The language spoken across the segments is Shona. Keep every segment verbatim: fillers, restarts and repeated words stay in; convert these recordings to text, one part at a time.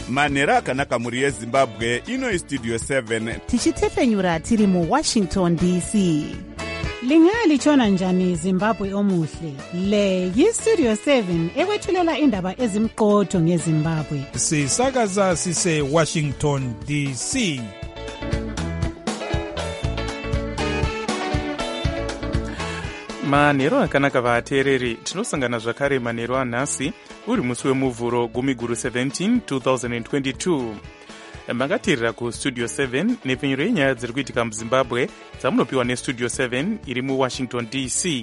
manhero akanaka mhuri yezimbabwe. ino istudio seven tichitefenyura tiri muwashington D C. Lingalitshona njani Zimbabwe omuhle? Le yistudio seven ekwethulela indaba ezimqotho ngeZimbabwe. Sisakaza sise Washington D C. manhero akanaka vateereri, tinosangana zvakare manhero anhasi uri musi wemuvhuro gumi guru seventeen twenty twenty-two. Makateerera kustudio seven nepfenyuro yenyaya dziri kuitika muzimbabwe dzamunopiwa nestudio seven iri muwashington D C.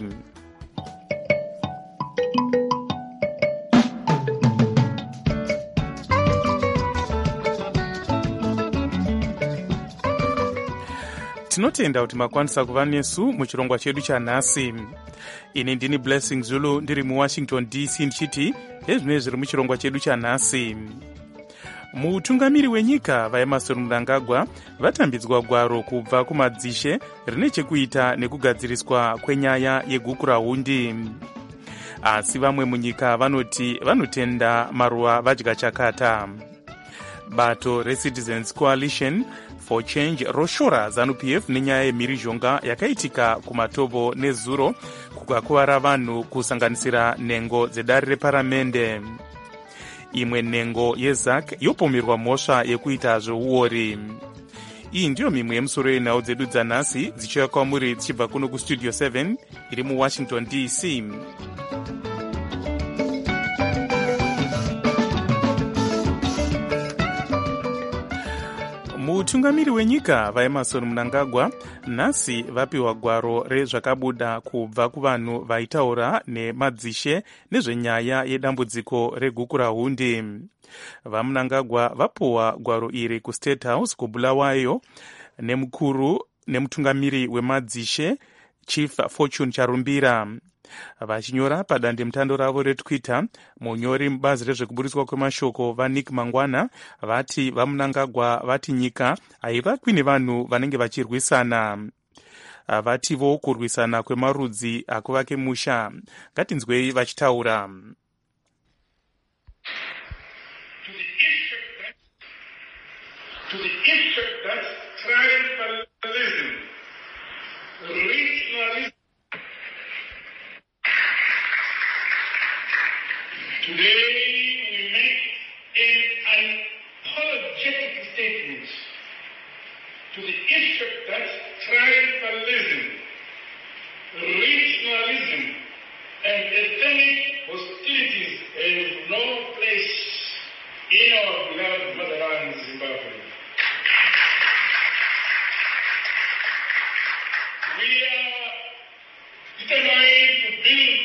tinotenda kuti makwanisa kuva nesu muchirongwa chedu chanhasi. Ini ndini Blessing Zulu ndiri muwashington D C ndichiti ezvinoi zviri muchirongwa chedu chanhasi. Mutungamiri wenyika vaEmmerson Mnangagwa vatambidzwa gwaro kubva kumadzishe rine chekuita nekugadziriswa kwenyaya yegukurahundi. Asi vamwe munyika vanoti vanotenda maruva vadya chakata. Bato reCitizens Coalition for Change roshora ZANU-P F nenyaya yemhirizhonga yakaitika kumatovo nezuro kukakuvara vanhu kusanganisira nhengo dzedare reparamende. Imwe nhengo yeZAC yopomerwa mhosva yekuita zveuori. Iyi ndiyo mimwe yemusoro yenhau dzedu dzanhasi dzichiuya kwamuri dzichibva kuno kustudio seven iri muwashington D C. Mutungamiri wenyika vaEmmerson Mnangagwa nhasi vapiwa gwaro rezvakabuda kubva kuvanhu vaitaura nemadzishe nezvenyaya yedambudziko regukurahundi. VaMnangagwa vapuwa gwaro iri kuState House kuBulawayo nemukuru nemutungamiri wemadzishe Chief Fortune Charumbira. Vachinyora padandemutando ravo reTwitter, munyori mubazi rezvekuburiswa kwemashoko vaNick Mangwana vati vaMnangagwa vati nyika haivakwi nevanhu vanenge vachirwisana. Vativo kurwisana kwemarudzi akuvake musha. Ngatinzwei vachitaura. To the effect that tribalism, regionalism, today we make an unapologetic statement to the effect that tribalism, regionalism, and ethnic hostilities have no place in our beloved motherland Zimbabwe. We are determined to build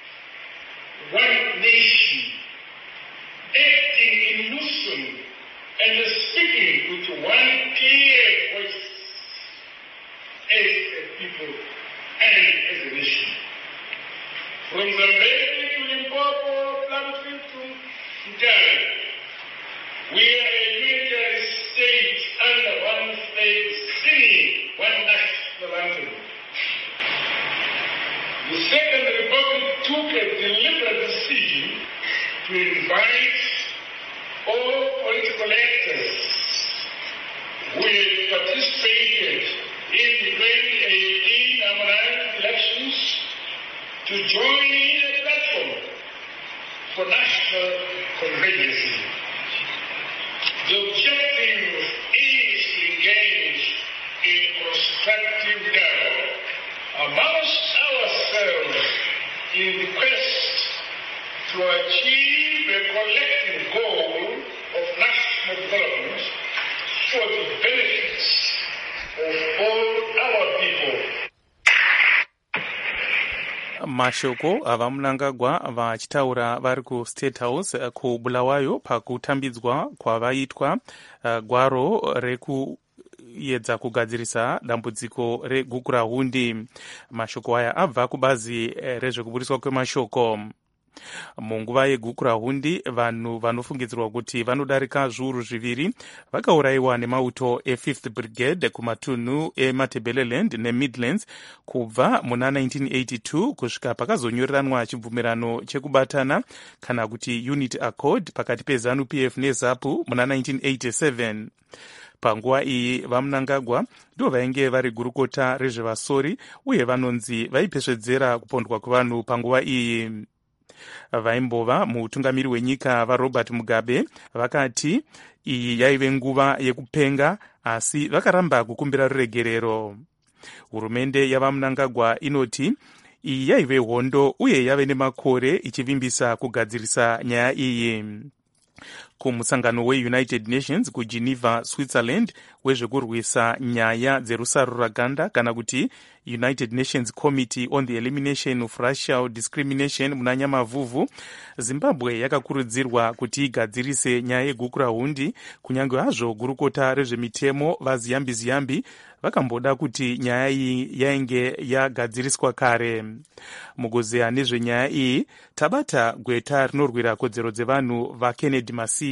one nation, acting in unison and speaking with one clear voice as a people and as a nation. From Zambezi to Limpopo, Plateau to Mutare, we are a unitary state under one flag, singing one national anthem. The Second Republic took a deliberate decision to invite all political actors who had participated in the twenty eighteen Amharic elections to join in a platform for national convergence. The objective is to engage in constructive dialogue amongst ourselves in the quest to achieve a collective goal of national development for the benefits of all our people. Mashoko avaMnangagwa vachitaura vari kuState House kuBulawayo pakutambidzwa kwavaitwa uh, gwaro reku yedza kugadzirisa dambudziko regukurahundi. Mashoko aya abva kubazi rezvekuburiswa kwemashoko. Munguva yegukurahundi vanhu vanofungidzirwa kuti vanodarika zviuru zviviri vakaurayiwa nemauto e-fifth brigade kumatunhu eMatabeleland neMidlands kubva muna nineteen eighty-two kusvika pakazonyoreranwa chibvumirano chekubatana kana kuti unit accord pakati peZANU P F neZAPU muna nineteen eighty-seven. Panguva iyi vaMnangagwa ndo vainge vari gurukota rezvevasori uye vanonzi vaipesvedzera kupondwa kwevanhu panguva iyi. Vaimbova mutungamiri wenyika vaRobert Mugabe vakati iyi yaive nguva yekupenga asi vakaramba kukumbira ruregerero. Hurumende yavaMnangagwa inoti iyi yaive hondo uye yave nemakore ichivimbisa kugadzirisa nyaya iyi. Kumusangano weUnited Nations kuGeneva, Switzerland wezvekurwisa nyaya dzerusaruraganda kana kuti United Nations Committee on the Elimination of Racial Discrimination muna Nyamavhuvhu, Zimbabwe yakakurudzirwa kuti igadzirise nyaya yegukurahundi kunyange hazvo gurukota rezvemitemo vaZiyambi Ziyambi vakamboda kuti nyaya iyi yainge yagadziriswa kare. Mugozeya nezvenyaya iyi tabata gweta rinorwira kodzero dzevanhu vaKennedy Masiye.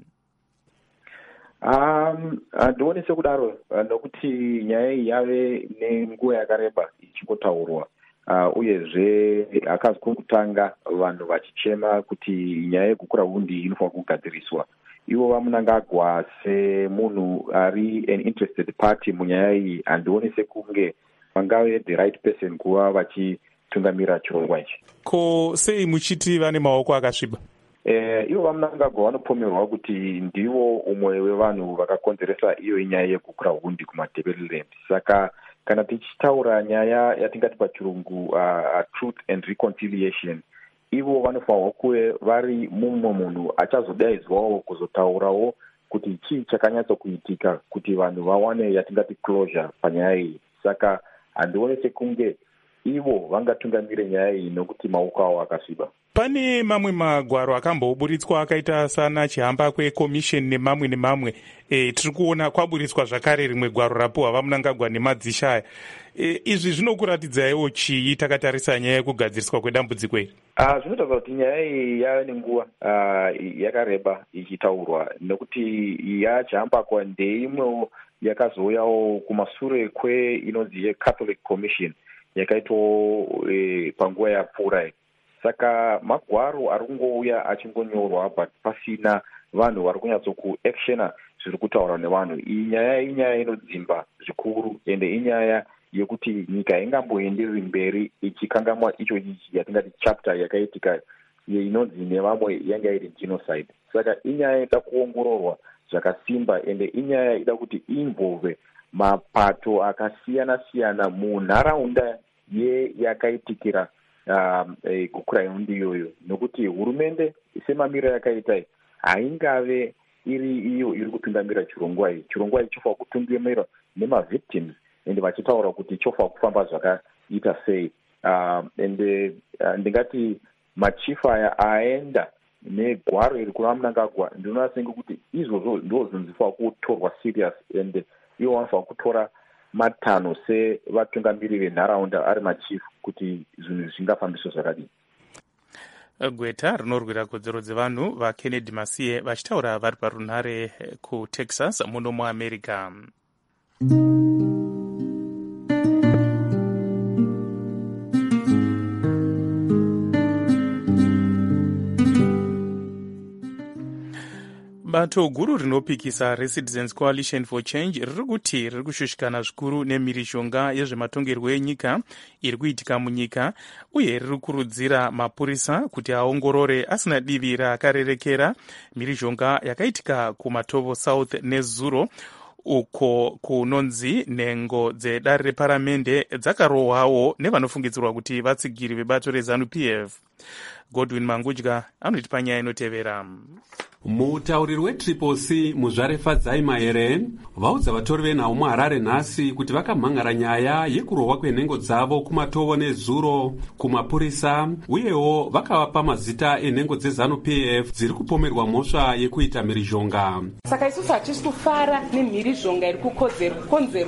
Um, ndionese sekudaro nokuti nyaya iyi yave nenguva yakareba ichikotaurwa uh, uyezve akazi kutanga vanhu vachichema kuti nyaya yegukurahundi inofanira kugadziriswa. Ivo vaMnangagwa semunhu ari an interested party munyaya iyi handionese kunge vangave the right person kuva vachitungamira chirongwa ichi. Ko sei muchiti vane maoko akasviba? Eh, ivo vaMnangagwa vanopomerwa kuti ndivo umwe wevanhu vakakonzeresa iyo nyaya yegukurahundi kuMatabeleland. Saka kana tichitaura nyaya yatingati pachirungu uh, truth and reconciliation, ivo vanofanirwa kuve vari mumwe munhu achazodaidzwawo kuzotaurawo kuti chii chakanyatsa kuitika kuti vanhu vawane yatingati closure panyaya iyi. Saka handionese kunge ivo vangatungamire nyaya iyi nokuti maoko avo akasviba. Pane mamwe magwaro akamboburitswa akaita sana chihamba kwekomisheni nemamwe nemamwe. E, tiri kuona kwaburitswa zvakare rimwe gwaro rapuhwa vaMnangagwa nemadzisha. E, izvi zvinokuratidzaiwo chii takatarisa nyaya yekugadziriswa kwedambudziko iri? Uh, zvinotaura kuti nyaya iyi yave nenguva uh, yakareba ichitaurwa nokuti yachihambakwa ndeimwewo yakazouyawo kumashure kweinonzi yeCatholic Commission yakaitwa e, panguva yapfuura. Saka magwaro ari kungouya achingonyorwa but pasina vanhu vari kunyatso kuactiona zviri kutaura nevanhu. Iyi nyaya inyaya inodzimba zvikuru ende inyaya yekuti nyika ingamboendereri mberi ichikangamwa icho ichi yatingati chapter yakaitika inonzi nevamwe yanga iri genocide. Saka inyaya ida kuongororwa zvakasimba ende inyaya ida kuti involve mapato akasiyana siyana munharaunda ye yakaitikira Um, eh, gukurahundi iyoyo nokuti hurumende semamiriro yakaita haingave iri iyo iri kutungamira chirongwa ichi. Chirongwa ichi chofanira kutungamira nemavictims ende vachitaura kuti chofanira kufamba zvakaita sei. Um, ende uh, ndingati machifu aya aenda negwaro iri kuna Mnangagwa ndinoona senge kuti izvozvo ndo zvinofana kutorwa serious ende ivo vanofanira kutora matanho sevatungamiri venharaunda ari machifu kuti zvinhu zvingafambiswa zvakadii. Gweta rinorwira kodzero dzevanhu vaKennedy Masiye vachitaura vari parunhare kuTexas muno muAmerica. Bato guru rinopikisa reCitizens Coalition for Change riri kuti riri kushushikana zvikuru nemhirizhonga yezvematongerwo enyika iri kuitika munyika uye riri kurudzira mapurisa kuti aongorore asina divi rakarerekera mhirizhonga yakaitika kuMatovo South neZuro uko kunonzi nhengo dzedare reparamende dzakarohwawo nevanofungidzirwa kuti vatsigiri vebato reZANU P F. Godwin Mangudya anotipa nyaya inotevera. Mutauriri weTriple C Muzvarefa Dzaimaere vaudza vatori venhau muHarare nhasi kuti vakamhangara nyaya yekurohwa kwenhengo dzavo kuMatovo neZuro kumapurisa uyewo vakavapa mazita enhengo dzeZANU P F dziri kupomerwa mhosva yekuita mhirizhonga. Saka isusu hatisi kufara nemhirizhonga iri kukonzerwa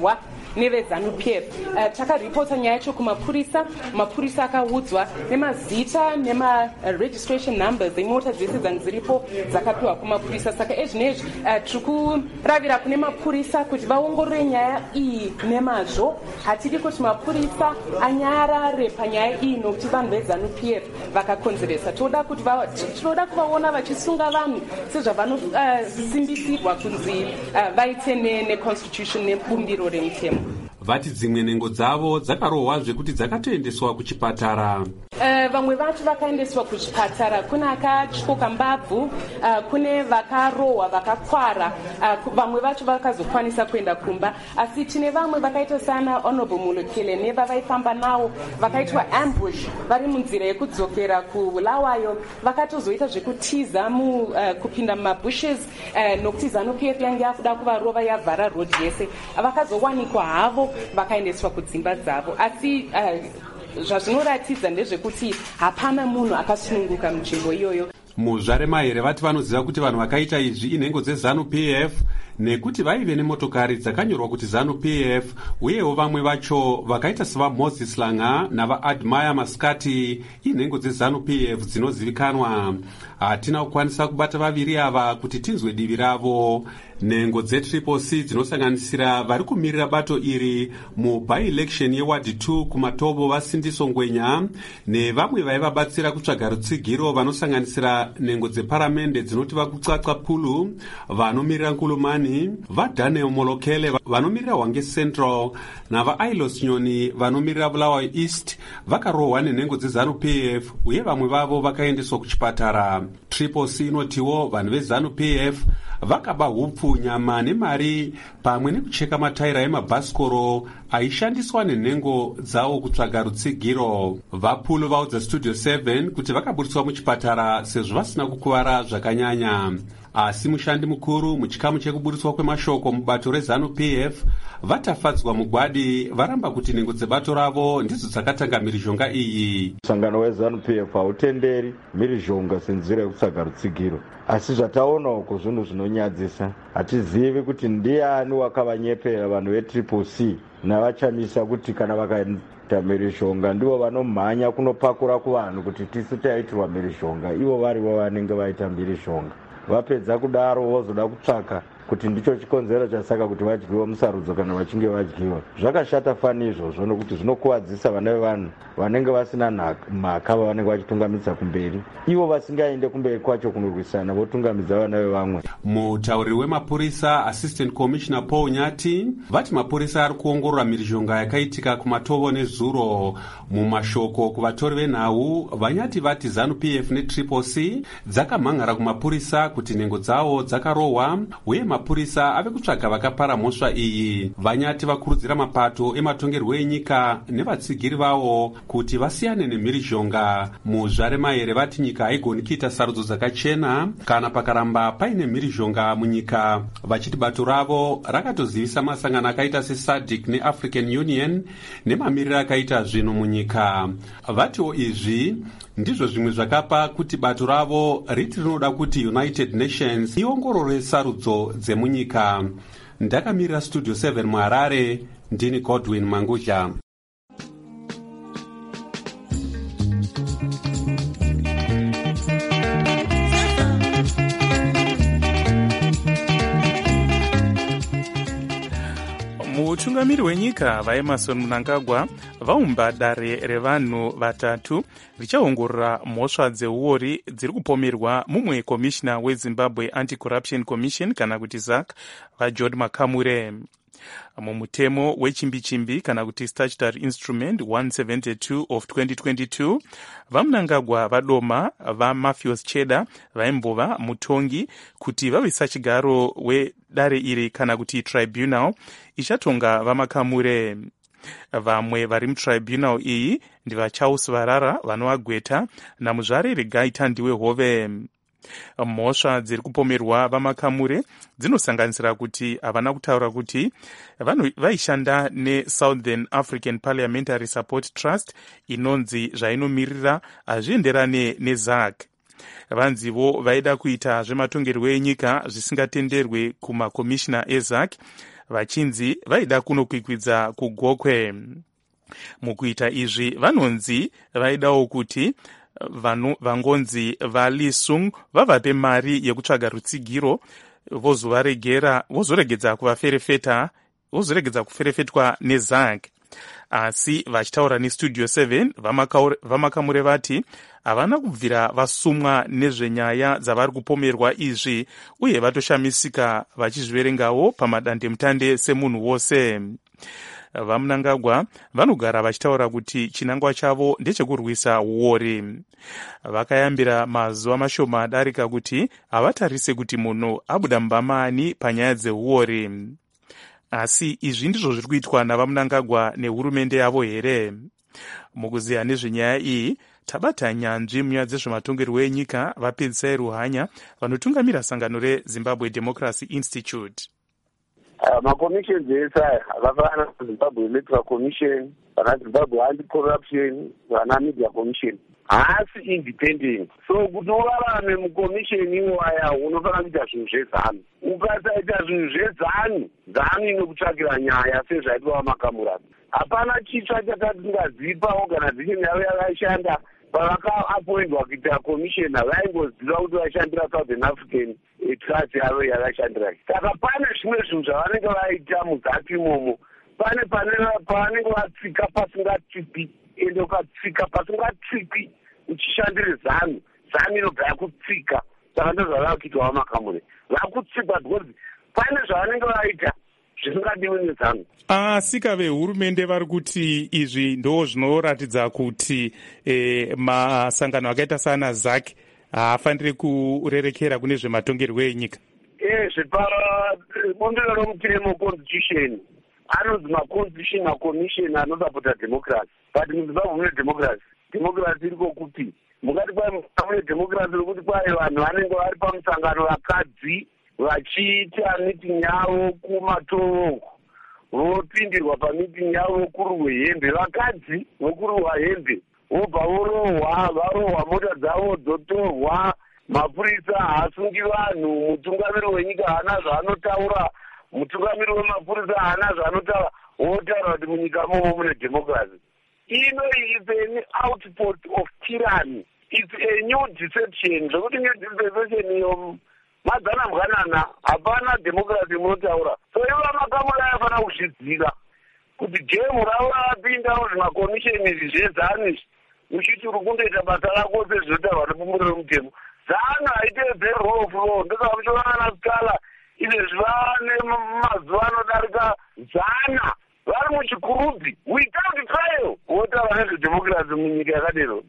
nevezanu P F. Uh, takaripota nyaya yacho kumapurisa, mapurisa akaudzwa nemazita nema uh, registration numbers emota dzese dzanga dziripo dzakapiwa kumapurisa. Saka ezvinezvi uh, tiri kuravira kune mapurisa kuti vaongorore nyaya iyi nemazvo. Hatidi kuti mapurisa anyarare panyaya iyi nokuti vanhu vezanu P F vakakonzeresa. Toda kuti va, tinoda kuvaona vachisunga vanhu sezvavanosimbisirwa uh, kunzi uh, vaite neconstitution nebumbiro remutemo. Vati dzimwe nhengo dzavo dzakarohwazve kuti dzakatoendeswa kuchipatara. Uh, vamwe vacho vakaendeswa kuchipatara. Kune akatyoka mbabvu, uh, kune vakarohwa vakakwara, uh, vamwe vacho vakazokwanisa kuenda kumba. Asi tine vamwe vakaita sana Honorable Mulukile nevavaifamba navo vakaitwa ambush vari munzira yekudzokera kuBulawayo, vakatozoita zvekutiza mu uh, kupinda mumabushes uh, nokuti ZANU P F yange yakuda kuvarova yavhara road yese. Vakazowanikwa havo vakaendeswa kudzimba dzavo. Asi uh, zvazvinoratidza ndezvekuti hapana munhu akasununguka munzvimbo iyoyo. Muzvaremahere vati vanoziva kuti vanhu vakaita izvi inhengo dzezanu P F nekuti vaive nemotokari dzakanyorwa kuti ZANU P F, uyewo vamwe vacho vakaita sevaMoses Langa navaAdmire Maskati inhengo dzezANU P F dzinozivikanwa. Hatina kukwanisa kubata vaviri ava kuti tinzwe divi ravo. Nhengo dzetriple C dzinosanganisira vari kumirira bato iri muby-election yeward two kumatovo vaSindiso Ngwenya nevamwe vaivabatsira kutsvaga rutsigiro vanosanganisira nhengo dzeparamende dzinoti vakutsvatsva Pulu, vanomirira Nkulumani, vaDaniel Molokele vanomirira Hwange Central navaIlos Nyoni vanomirira Bulawayo East vakarohwa nenhengo dzezANU P F uye vamwe vavo vakaendeswa kuchipatara. Triple C inotiwo vanhu vezANU P F vakaba hupfu, nyama nemari pamwe nekucheka mataira emabhasikoro aishandiswa nenhengo dzavo kutsvaga rutsigiro. Vapulu vaudza Studio seven kuti vakaburiswa muchipatara sezvo vasina kukuvara zvakanyanya. Asi mushandi mukuru muchikamu chekuburiswa kwemashoko mubato rezANU P F vatafadzwa mugwadi varamba kuti nhengo dzebato ravo ndidzo dzakatanga mhirizhonga iyi. Musangano wezANU P F hautenderi mhirizhonga senzira yekutsvaga rutsigiro, asi zvataona uko zvinhu zvinonyadzisa. Hatizivi kuti ndiani wakavanyepera vanhu vetriple C navachamisa kuti kana vakaita mhirizhonga ndivo vanomhanya kunopakura kuvanhu kuti tisu taitirwa mhirizhonga, ivo varivo vanenge vaita mhirizhonga. Vapedza kudaro vozoda kutsvaka kuti ndicho chikonzero chasaka kuti vadyiwa musarudzo kana vachinge vadyiwa. Zvakashata fani izvozvo nokuti zvinokuvadzisa vana vevanhu vanenge vasina mhaka vavanenge vachitungamidza kumberi, ivo vasingaende kumberi kwacho kunorwisana votungamidza vana vevamwe. Mutauriri wemapurisa Assistant Commissioner Paul Nyati vati mapurisa ari kuongorora mhirizhonga yakaitika kumatovo nezuro. Mumashoko kuvatori venhau Vanyati vati ZANU P F netriple C dzakamhan'ara kumapurisa kuti nhengo dzavo dzakarohwa uye mapurisa ave kutsvaga vakapara mhosva iyi. Vanyati vakurudzira mapato ematongerwo enyika nevatsigiri vavo kuti vasiyane nemhirizhonga. Muzvaremahere vati nyika haigoni kuita sarudzo dzakachena kana pakaramba paine mhirizhonga munyika. Vachiti bato ravo rakatozivisa masangano akaita seSADC neAfrican Union nemamiriro akaita zvinhu munyika. Vatiwo izvi ndizvo zvimwe zvakapa kuti bato ravo riti rinoda kuti United Nations iongorore sarudzo dzemunyika. Ndakamirira Studio seven muHarare, ndini Godwin Mangudya. Mutungamiri wenyika vaEmmerson Mnangagwa vaumba dare revanhu vatatu richaongorora mhosva dzeuori dziri kupomerwa mumwe komishina weZimbabwe Anti-Corruption Commission kana kuti Z A C vaJohn Makamure. Mumutemo wechimbi-chimbi kana kuti statutory instrument one seventy-two of twenty twenty-two vaMnangagwa vadoma vaMatthews Cheda vaimbova mutongi kuti vave sachigaro wedare iri kana kuti tribunal ichatonga vaMakamure. Vamwe vari mutribunal iyi ndivaCharles Varara vanovagweta namuzvare Regai Tandiwe Hove. Mhosva dziri kupomerwa vaMakamure dzinosanganisira kuti havana kutaura kuti vaishanda neSouthern African Parliamentary Support Trust inonzi zvainomiririra hazvienderane neZ A C. Vanzivo vaida kuita zvematongerwo enyika zvisingatenderwe kumakomishina eZ A C vachinzi vaida kunokwikwidza kugokwe. Mukuita izvi vanonzi vaidawo kuti vanu, vangonzi vaLi Sung vavape mari yekutsvaga rutsigiro vozovaregera vozoregedza kuvaferefeta vozoregedza kuferefetwa neZak. Asi vachitaura nestudio seven vamakamure vati havana kubvira vasumwa nezvenyaya dzavari kupomerwa izvi uye vatoshamisika vachizviverengawo pamadandemutande semunhu wose. VaMnangagwa vanogara vachitaura kuti chinangwa chavo ndechekurwisa uori. Vakayambira mazuva mashoma adarika kuti havatarise kuti munhu abuda mbamani panyaya dzeuori. Asi izvi ndizvo zviri kuitwa navaMnangagwa nehurumende yavo here? Mukuziya nezvenyaya iyi tabata nyanzvi munyaya dzezvematongerwo enyika vaPedzisai Ruhanya vanotungamira sangano reZimbabwe Democracy Institute. Uh, makomishens ese aya akafanana naZimbabwe Electoral Commission, vana Zimbabwe Anti-Corruption, vana Media Commission, haasi independent. So kuti urarame mukomisheni iwaya unofanira kuita zvinhu zvezanu. Ukasaita zvinhu zvezanu, zanu inokutsvakira nyaya sezvaitwa vamakamura. Hapana chitsva chatatingazivi paorganization yavo yakaishanda pavakaapoindwa kuita komishena vaingoziva kuti vaishandira Southern African trust yavo yakashandira. Saka pane zvimwe zvinhu zvavanenge vaita muzaki imomo, pane pavanenge vatsika pasingatsvipi, ende ukatsika pasingatsvipi uchishandire zanu, zanu inobva yakutsika. Saka ndozvava kuitwa vamakamuri vakutsikwa because pane zvavanenge vaita zvisingadiwi nezanu. Asika vehurumende vari kuti izvi ndo zvinoratidza kuti eh, masangano akaita sana Zak haafaniri kurerekera kune zvematongerwo enyika. Ezve pabundiro romutemo constitution anonzi maconstitutional commission anosapota democracy, but muZimbabwe mune democracy. Democracy iriko kuti mungati kwai mune democracy rokuti kwai vanhu vanenge vari pamusangano vakadzi vachiita meeting yavo kumatoro vopindirwa pamiting yavo vokururwa hembe, vakadzi vokururwa hembe vobva vorohwa, varohwa mota dzavo dzotorwa, mapurisa haasungi vanhu, mutungamiri wenyika haana zvaanotaura, mutungamiri wemapurisa haana zvaanotaura, votaura kuti munyika momo mune democracy. Ino is an output of tyranny. It's a new deception. Zvokuti new deception iyo mazana mwanana hapana democracy munotaura. So ivo vamakamuri ayafanira kuzviziva kuti gemu ravo ravapinda muzvimakomisheni izvi zvezanu uchiti uri kundoita basa rako sezvinotaurwa nepumuriro romutemo. Zanu haitedzeri rule of law. Ndosaka muchiona naSikala izvezvi vane mazuva anodarika zana vari muchikurudzi without trial votaura nezvedemocracy munyika yakadero.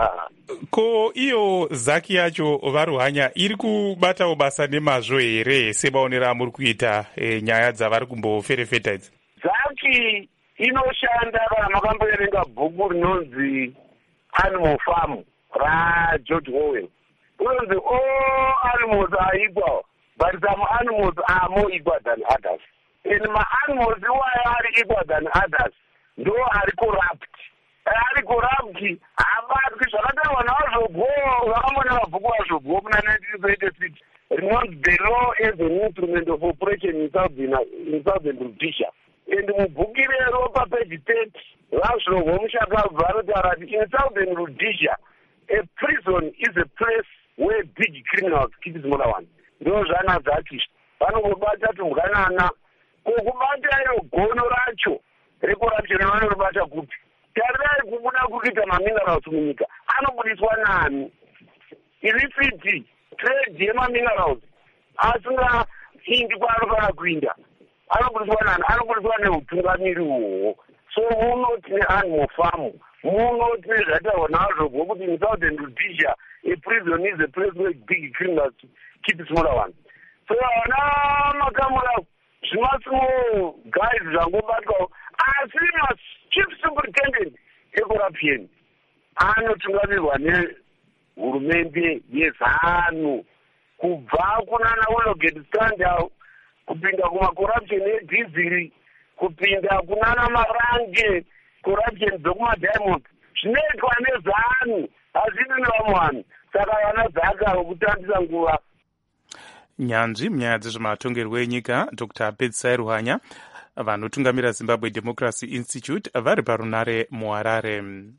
Ko iyo Zaki yacho vaRuhanya iri kubatawo basa nemazvo here sebaonera muri kuita e, nyaya dzavari kumboferefeta idzi? Zaki inoshanda kana makamboerenga bhuku rinonzi Animal Farm raGeorge Orwell. Unonzi all animals are equal, but some animals are more equal than others. And ma-animals why are equal than others? Ndo ari corrupt. Ari corrupt havatwi zvakataurwa navazvobwo vakamona mabhuku vazvobwo muna nineteen eighty-six rinonzi the law as an instrument of operation in southern, in southern Rhodesia. And mubhuku irero papeji thirty vazvobwo mushakabva vanotaura kuti in southern Rhodesia a prison is a place where big criminals keep smaller ones. Ndo zvanazaki vanongobata tumbwanana kukubata iro gono racho recorruption vanoribata kuti tarirai kubuda kuita maminerals munyika anobudiswa nani? Illicit trade yemaminerals asingaindi kwaanofanira kuinda anobudiswa nani? Anobudiswa neutungamiri uhwo. So muno tine animal farm, muno tine zvataurwa navazvobwo kuti in southern Rhodesia a prison is a place where big criminals keep smaller ones. So vana makamura zvimasimo guides zvangobatwawo asi machief superintendent ecorruption anotungamirwa nehurumende yezanu kubva kunana Willowgate scandal kupinda kumacorruption edhiziri kupinda kunana Marange corruption dzokuma-diamonds zvinoitwa nezanu hazvidi nevamwe vanhu. Saka vana Zaka vokutambisa nguva. nyanzvi munyaya dzezvematongerwo enyika dr Pedzisai Ruhanya vanotungamira Zimbabwe Democracy Institute vari parunare muHarare.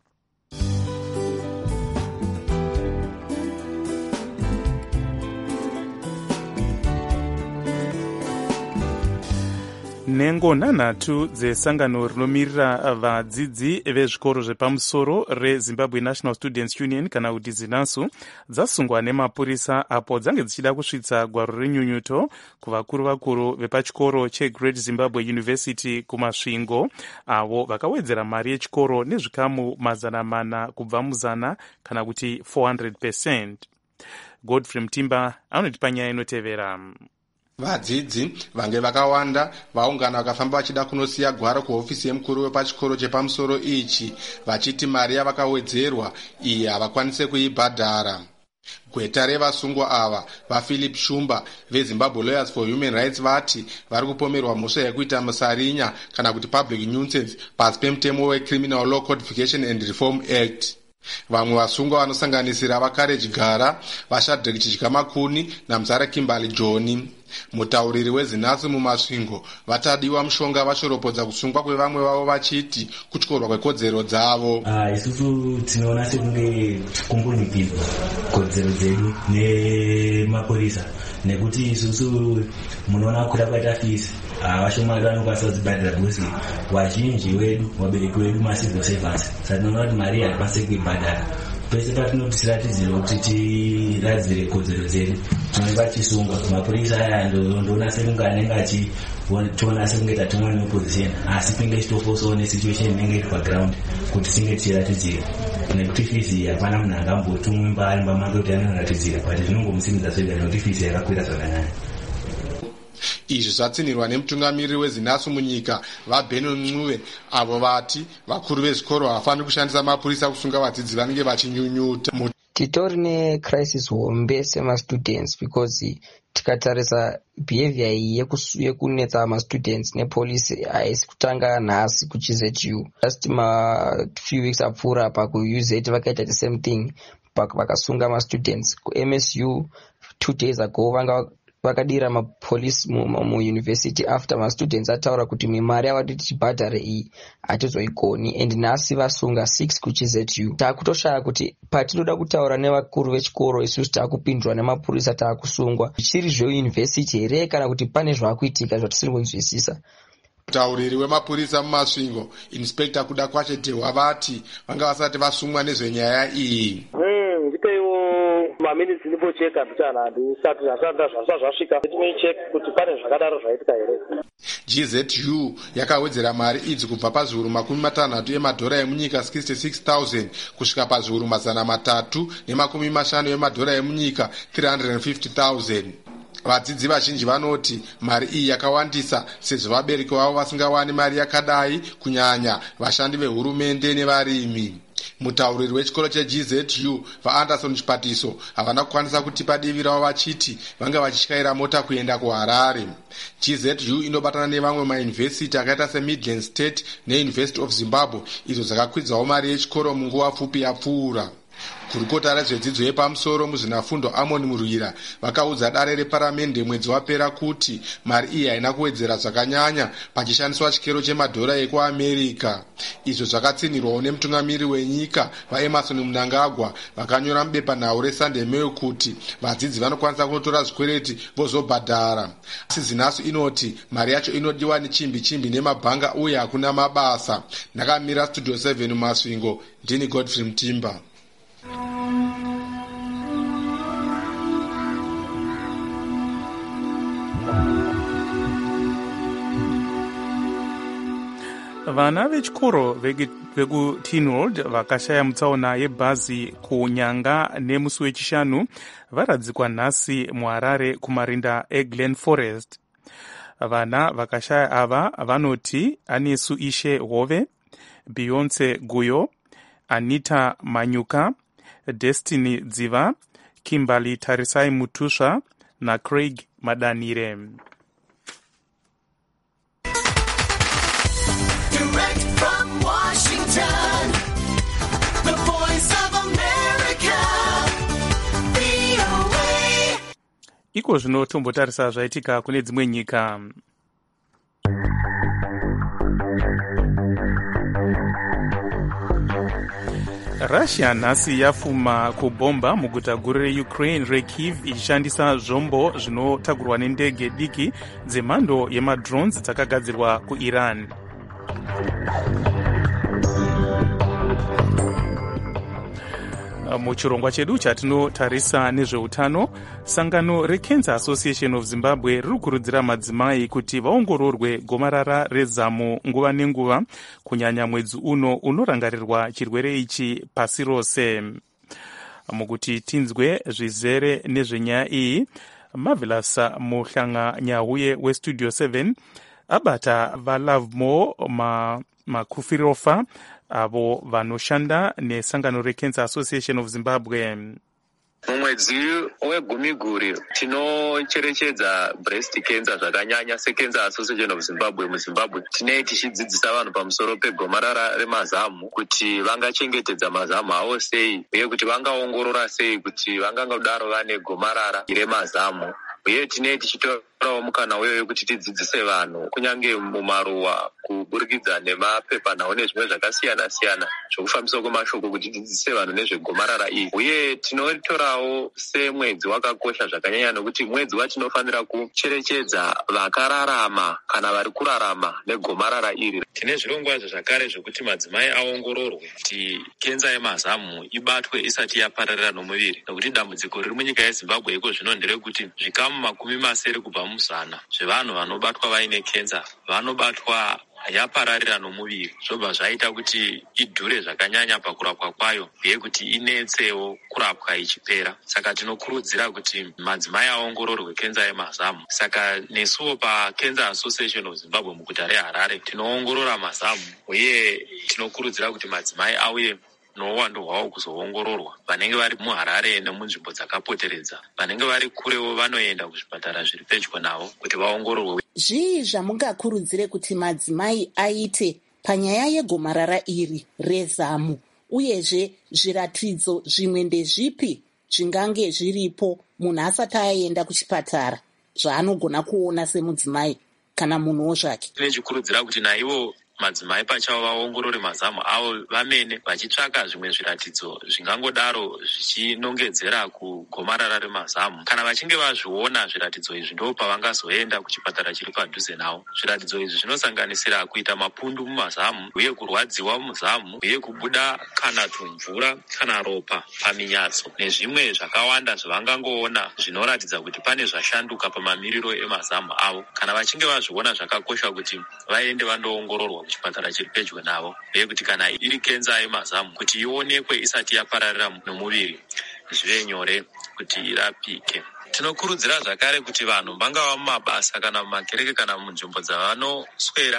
Nhengo nhanhatu dzesangano rinomirira vadzidzi vezvikoro zvepamusoro reZimbabwe National Students Union kana kuti ZINASU dzasungwa nemapurisa apo dzange dzichida kusvitsa gwaro renyunyuto kuvakuru vakuru vepachikoro cheGreat Zimbabwe University kumasvingo, avo vakawedzera mari yechikoro nezvikamu mazana mana kubva muzana kana kuti four hundred percent. Godfrey Mtimba anotipa nyaya inotevera. Vadzidzi vange vakawanda vaungana vakafamba vachida kunosiya gwaro kuhofisi yemukuru wepachikoro chepamusoro ichi vachiti mari yavakawedzerwa iyi havakwanise kuibhadhara. Gweta revasungwa ava vaPhilip Shumba veZimbabwe Lawyers for Human Rights vati vari kupomerwa mhosva yekuita musarinya kana kuti public nuisance pasi pemutemo weCriminal Law Codification and Reform Act. Vamwe vasungwa vanosanganisira vaCourage Gara, vaShadrack Chidyamakuni naMuzara Kimberly John. Mutauriri weZINASU mumasvingo vatadiwa mushonga vashoropodza kusungwa kwevamwe vavo vachiti kutyorwa kwekodzero dzavo. Ah, isusu tinoona sekunge kumbunikidzwa kodzero dzedu nemapurisa nekuti isusu munoona kuda kwaita fisi vashomani vanokwanisa kudzibhadhira bhusi wazhinji wedu vabereki vedu macivil servants saka tinoona kuti mari hatikwanisi kuibhadhara. Pese patinoti tiratidzire kuti tiradzire kodzero dzedu tinenge vachisunga mapurisa aya ndoona sekunge anenge achitiona sekunge tatumwa neopposition asi tinenge tichitofosawo nesituation inenge iri paground kuti tinge tichiratidzira nekuti fizi hapana munhu angambotumwe mbari mbamake kuti anoratidzira but zvinongomusimidza zvega nekuti fizi yakakwira zvakanyanya. Izvi zvatsinirwa nemutungamiriri weZINASU munyika vaBeno Mncube avo vati vakuru vezvikoro havafaniri kushandisa mapurisa kusunga vadzidzi vanenge vachinyunyuta. Titori necrisis hombe semastudents because tikatarisa behavior iyi yekunetsa mastudents nepolisi haisi kutanga nhasi kuchiZU. Just ma few weeks apfuura pakuUZ vakaita the same thing vakasunga mastudents. KuMSU two days ago vanga vakadira mapolisi muuniversity after mastudents ataura kuti mimari yavati tichibhadhare iyi hatizoigoni and nhasi vasunga six kuchiZU. Taakutoshaya kuti patinoda kutaura nevakuru vechikoro isusu taakupindurwa nemapurisa taakusungwa zvichiri zveuniversity here kana kuti pane zvaakuitika zvatisiri kunzwisisa. Mutauriri wemapurisa mumasvingo Inspector Kuda Kwachetehwa vati vanga vasati vasungwa nezvenyaya iyi. Maminutes ndimbocheka mtana ndisati zvasanda zvasa zvasvika timecheck kuti pane zvakadaro zvaitika here. GZU yakawedzera mari idzi kubva pazviuru makumi matanhatu emadhora emunyika sixty-six thousand kusvika pazviuru mazana matatu nemakumi mashanu emadhora emunyika three hundred fifty thousand. Vadzidzi vazhinji vanoti mari iyi yakawandisa sezvo vabereki vavo vasingawani mari yakadai kunyanya vashandi vehurumende nevarimi. Mutauriri wechikoro cheGZU vaAnderson Chipatiso havana kukwanisa kutipa divi ravo vachiti vanga vachityaira mota kuenda kuHarare. GZU inobatana nevamwe mauniversity akaita seMidland State neUniversity of Zimbabwe idzo dzakakwidzawo mari yechikoro munguva pfupi yapfuura. Kurukota rezvedzidzo yepamusoro muzvinafundo Amon Murwira vakaudza dare reparamende mwedzi wapera kuti mari iyi haina kuwedzera zvakanyanya pachishandiswa chikero chemadhora ekuAmerica. Izvo zvakatsinirwawo nemutungamiri wenyika vaEmerson Mnangagwa vakanyora mubepanhau reSunday Mail kuti vadzidzi vanokwanisa kunotora zvikwereti vozobhadhara. Asi ZINASU inoti mari yacho inodiwa nechimbi chimbi nemabhanga uye hakuna mabasa. Ndakamira Studio seven mumasvingo, ndini Godfrey Mtimba. Vana vechikoro vekuTinwold vakashaya mutsaona yebhazi kunyanga nemusi wechishanu varadzikwa nhasi muHarare kumarinda eGlen Forest. Vana vakashaya ava vanoti Anesu Ishe Hove, Beyonce Guyo, Anita Manyuka, Destiny Dziva, Kimberly Tarisai Mutusha na Craig Madanire. Direct from Washington, the voice of America, V O A. iko zvino tombotarisa zvaitika kune dzimwe nyika. Russia nhasi yafuma kubomba muguta guru reUkraine reKyiv ichishandisa zvombo zvinotagurwa nendege diki dzemhando yemadrones dzakagadzirwa kuIran. Muchirongwa chedu chatinotarisa nezveutano, sangano reCancer Association of Zimbabwe riri kukurudzira madzimai kuti vaongororwe gomarara rezamu nguva nenguva, kunyanya mwedzi uno unorangarirwa chirwere ichi pasi rose. Mukuti tinzwe zvizere nezvenyaya iyi, Marvelous Muhlanganyauye weStudio seven abata vaLovemore ma, Makufirofa avo vanoshanda nesangano reCancer Association of Zimbabwe. Mumwedzi wegumi guri tinocherechedza breast cancer zvakanyanya seCancer Association of Zimbabwe muZimbabwe. Tine tichidzidzisa vanhu pamusoro pegomarara remazamu kuti vangachengetedza mazamu avo sei uye kuti vangaongorora sei kuti vangangodaro vane gomarara remazamu. Uye tine tichitorawo mukana wewe kuti tidzidzise vanhu kunyange mumaruwa kuburikidza nemapepanhau nezvimwe zvakasiyana siyana zvokufambiswa kwemashoko kuti tidzidzise vanhu nezvegomarara iri. Uye tinotorawo semwedzi wakakosha zvakanyanya nokuti mwedzi watinofanira kucherechedza vakararama kana vari kurarama negomarara iri. Tine zvirongwa zvakare zvokuti madzimai aongororwe kuti kenza yemazamu ibatwe isati yapararira nomuviri, nokuti dambudziko riri munyika yeZimbabwe iko zvino nderekuti zvikamu makumi masere kubva muzana zvevanhu vanobatwa vaine kenza vanobatwa yapararira nomuviri, zvobva zvaita kuti idhure zvakanyanya pakurapwa kwayo uye kuti inetsewo kurapwa ichipera. Saka tinokurudzira kuti madzimai aongororwe kenza yemazamu. Saka nesuwo paCancer Association of Zimbabwe muguta reHarare tinoongorora mazamu uye tinokurudzira kuti madzimai auye nouwandu hwawo kuzoongororwa. Vanenge vari muHarare nemunzvimbo dzakapoteredza, vanenge vari kurewo vanoenda kuzvipatara zviri pedyo navo kuti vaongororwe. Zvii zvamungakurudzire kuti madzimai aite panyaya yegomarara iri rezamu, uyezve zviratidzo zvimwe ndezvipi zvingange zviripo munhu asati aenda kuchipatara zvaanogona kuona semudzimai kana munhuwo zvake? Tinechikurudzira kuti naivo madzimai pachavo vaongorore mazamu avo vamene vachitsvaka zvimwe zviratidzo zvingangodaro zvichinongedzera kugomarara remazamu. Kana vachinge vazviona zviratidzo izvi ndo pavangazoenda kuchipatara chiri padhuze navo. Zviratidzo izvi zvinosanganisira kuita mapundu mumazamu uye kurwadziwa muzamu uye kubuda kana tumvura kana ropa paminyatso nezvimwe zvakawanda zvavangangoona zvinoratidza kuti pane zvashanduka pamamiriro emazamu avo. Kana vachinge vazviona zvakakosha kuti vaende vandoongororwa kuchipatara chiri pedyo navo uye kuti kana iri kenza yemazamu kuti ionekwe isati yapararira nomuviri zvive nyore kuti irapike. Tinokurudzira zvakare kuti vanhu vangava mumabasa kana mumakereke kana munzvimbo dzavanoswera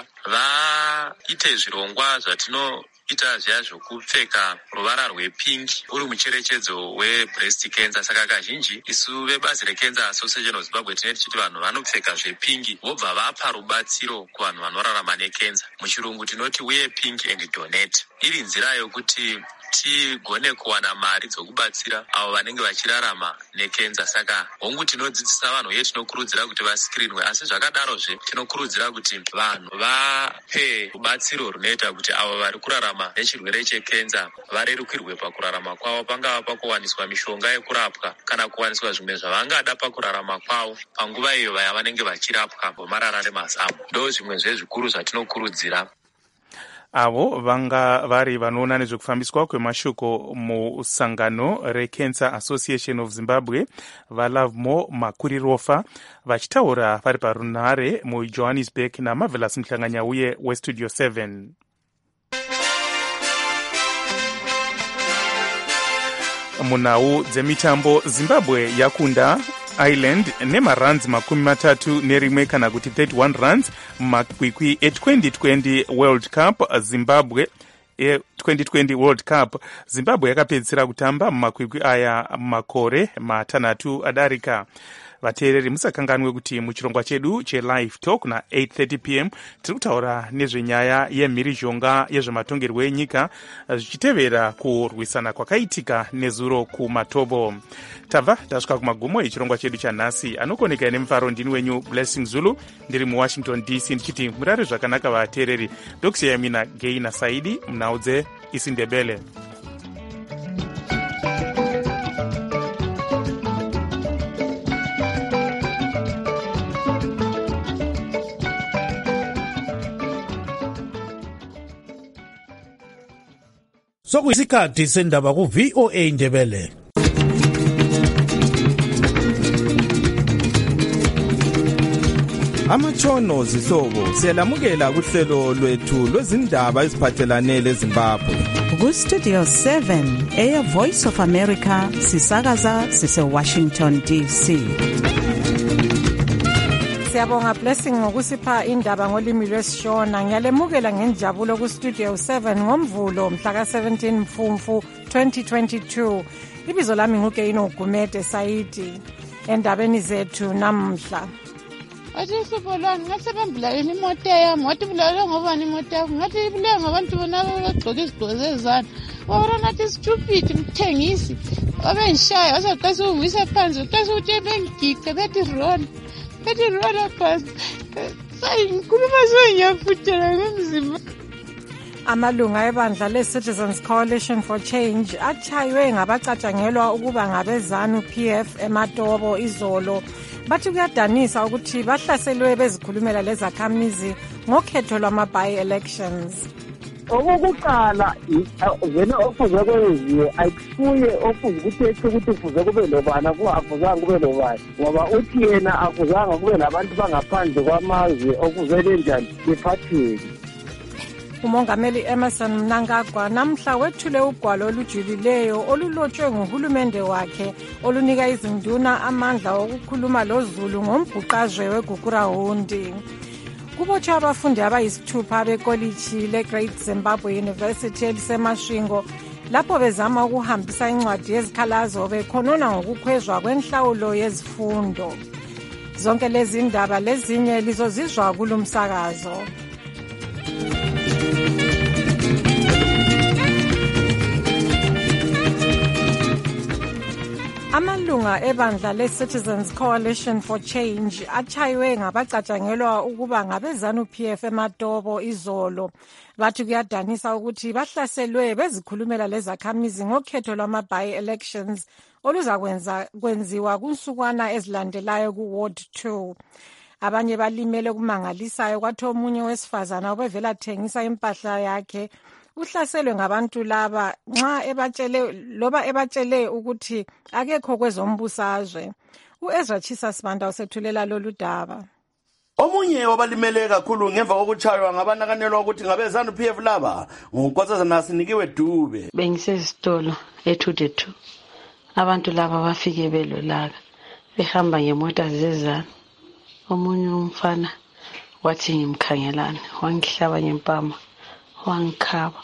vaite zvirongwa zvatinoita zviya zvokupfeka ruvara rwepingi uri mucherechedzo webreast cancer. Saka kazhinji isu vebazi reCancer Association of Zimbabwe tine tichiti vanhu vanopfeka zvepingi vobva vapa rubatsiro kuvanhu vanorarama nekenza. Muchirungu tinoti wear pink and donate. Iri nzira yokuti tigone kuwana mari dzokubatsira avo vanenge vachirarama nekenza. Saka hongu tinodzidzisa vanhu uye tinokurudzira kuti vasikirinwe, asi zvakadarozve tinokurudzira kuti vanhu vape rubatsiro runoita kuti avo vari kurarama nechirwere chekenza varerukirwe pakurarama kwavo, pangava pakuwaniswa mishonga yekurapwa kana kuwaniswa zvimwe zvavangada pakurarama kwavo panguva iyo vaya vanenge vachirapwa gomarara remazamu. Ndo zvimwe zvezvikuru zvatinokurudzira. Avo vanga vari vanoona nezvekufambiswa kwemashoko musangano reCancer Association of Zimbabwe vaLovemore Makufirofa vachitaura vari parunhare muJohannesburg naMarvelous Muhlanganyauye weStudio seven. Munhau dzemitambo, Zimbabwe yakunda Ireland nemaruns makumi matatu nerimwe kana kuti thirty-one runs mumakwikwi e-twenty twenty World Cup. Zimbabwe e-twenty twenty World Cup Zimbabwe yakapedzisira kutamba mumakwikwi aya makore matanhatu adarika. vateereri musakanganwe kuti muchirongwa chedu chelive talk na eight thirty p m tiri kutaura nezvenyaya yemhirizhonga yezvematongerwo enyika zvichitevera kurwisana kwakaitika nezuro kumatobo. Tabva tasvika kumagumo echirongwa chedu chanhasi. Anokoneka nemufaro ndini wenyu Blessing Zulu, ndiri muwashington D C ndichiti murare zvakanaka vateereri. Ndokusiya mina Geina Saidi munhau dzeIsindebele. Sokuyisikhathi sendaba ku V O A Ndebele. Amatshono zihlobo siyalamukela kuhlelo lwethu lwezindaba eziphathelane leZimbabwe. Ku Studio seven eya Voice of America sisakaza sise Washington D C. Siyabonga Blessing ngokusipha indaba ngolimi lwesishona. Ngiyalemukela ngenjabulo ku Studio seven ngomvulo mhla ka seventeen Mfumfu twenty twenty-two. Ibizo lami nguGeino Gumede Saidi. Endabeni zethu namhla. Athi sipolwana ngathi bembulale imoto yami, wathi bulale ngoba imoto yakho, ngathi ibulale ngabantu bona abagqoka izigqoko zezana. Wabona nathi stupid mthengisi. Abengishaya wasaqasa ungisa phansi, uqasa ukuthi bengigige bethi run. Bethi run phansi. Sayi ngikhuluma sengiyafutela ngemzimba. Amalunga ebandla le-Citizens Coalition for Change atshaywe ngabacatshangelwa ukuba ngabezanu P F eMatobo izolo. Bathi kuyadanisa ukuthi bahlaselwe bezikhulumela lezakhamizi ngokhetho lwama-by-elections. Okokuqala vele ofuze kwenziwe ayikusuye ofuze ukuthi ethe ukuthi kufuze kube lobani akufuzanga kube lobani ngoba uthi yena akufuzanga kube labantu bangaphandle kwamazwe okuze benjani bephatheke. Umongameli Emerson Mnangagwa namhla wethule ugwalo olujulileyo olulotshwe nguhulumende wakhe olunika izinduna amandla okukhuluma loZulu ngombhuqazwe weGugurawundi. Kubotshwe abafundi abayisithupha bekoliji leGreat Zimbabwe University eliseMasvingo lapho bezama ukuhambisa incwadi yezikhalazo bekhonona ngokukhwezwa kwenhlawulo yezifundo. Zonke lezi ndaba lezinye lizozizwa kulumsakazo. Amalunga ebandla le-Citizens Coalition for Change atshaywe ngabacatshangelwa ukuba ngabezanu P F eMatobo izolo. Bathi kuyadanisa ukuthi bahlaselwe bezikhulumela lezakhamizi ngokhetho lwama-by-elections oluzakwenza kwenziwa kunsukwana ezilandelayo ku-Ward two. Abanye balimele kumangalisayo kwathi omunye wesifazana obevela thengisa impahla yakhe uhlaselwe ngabantu laba nxa ebatshele loba ebatshele ukuthi akekho kwezombusazwe. uEzra Chisa Sibanda usethulela lolu daba. Omunye wabalimele kakhulu ngemva kokuchaywa ngabanakanelwa ukuthi ngabezanu P F laba ngonkosazana Sinikiwe Dube. Bengisesitolo e-two to two. Abantu laba bafike belolaka behamba ngemota zezana. Omunye umfana wathi ngimkhangelana wangihlaba ngempama wangikhaba.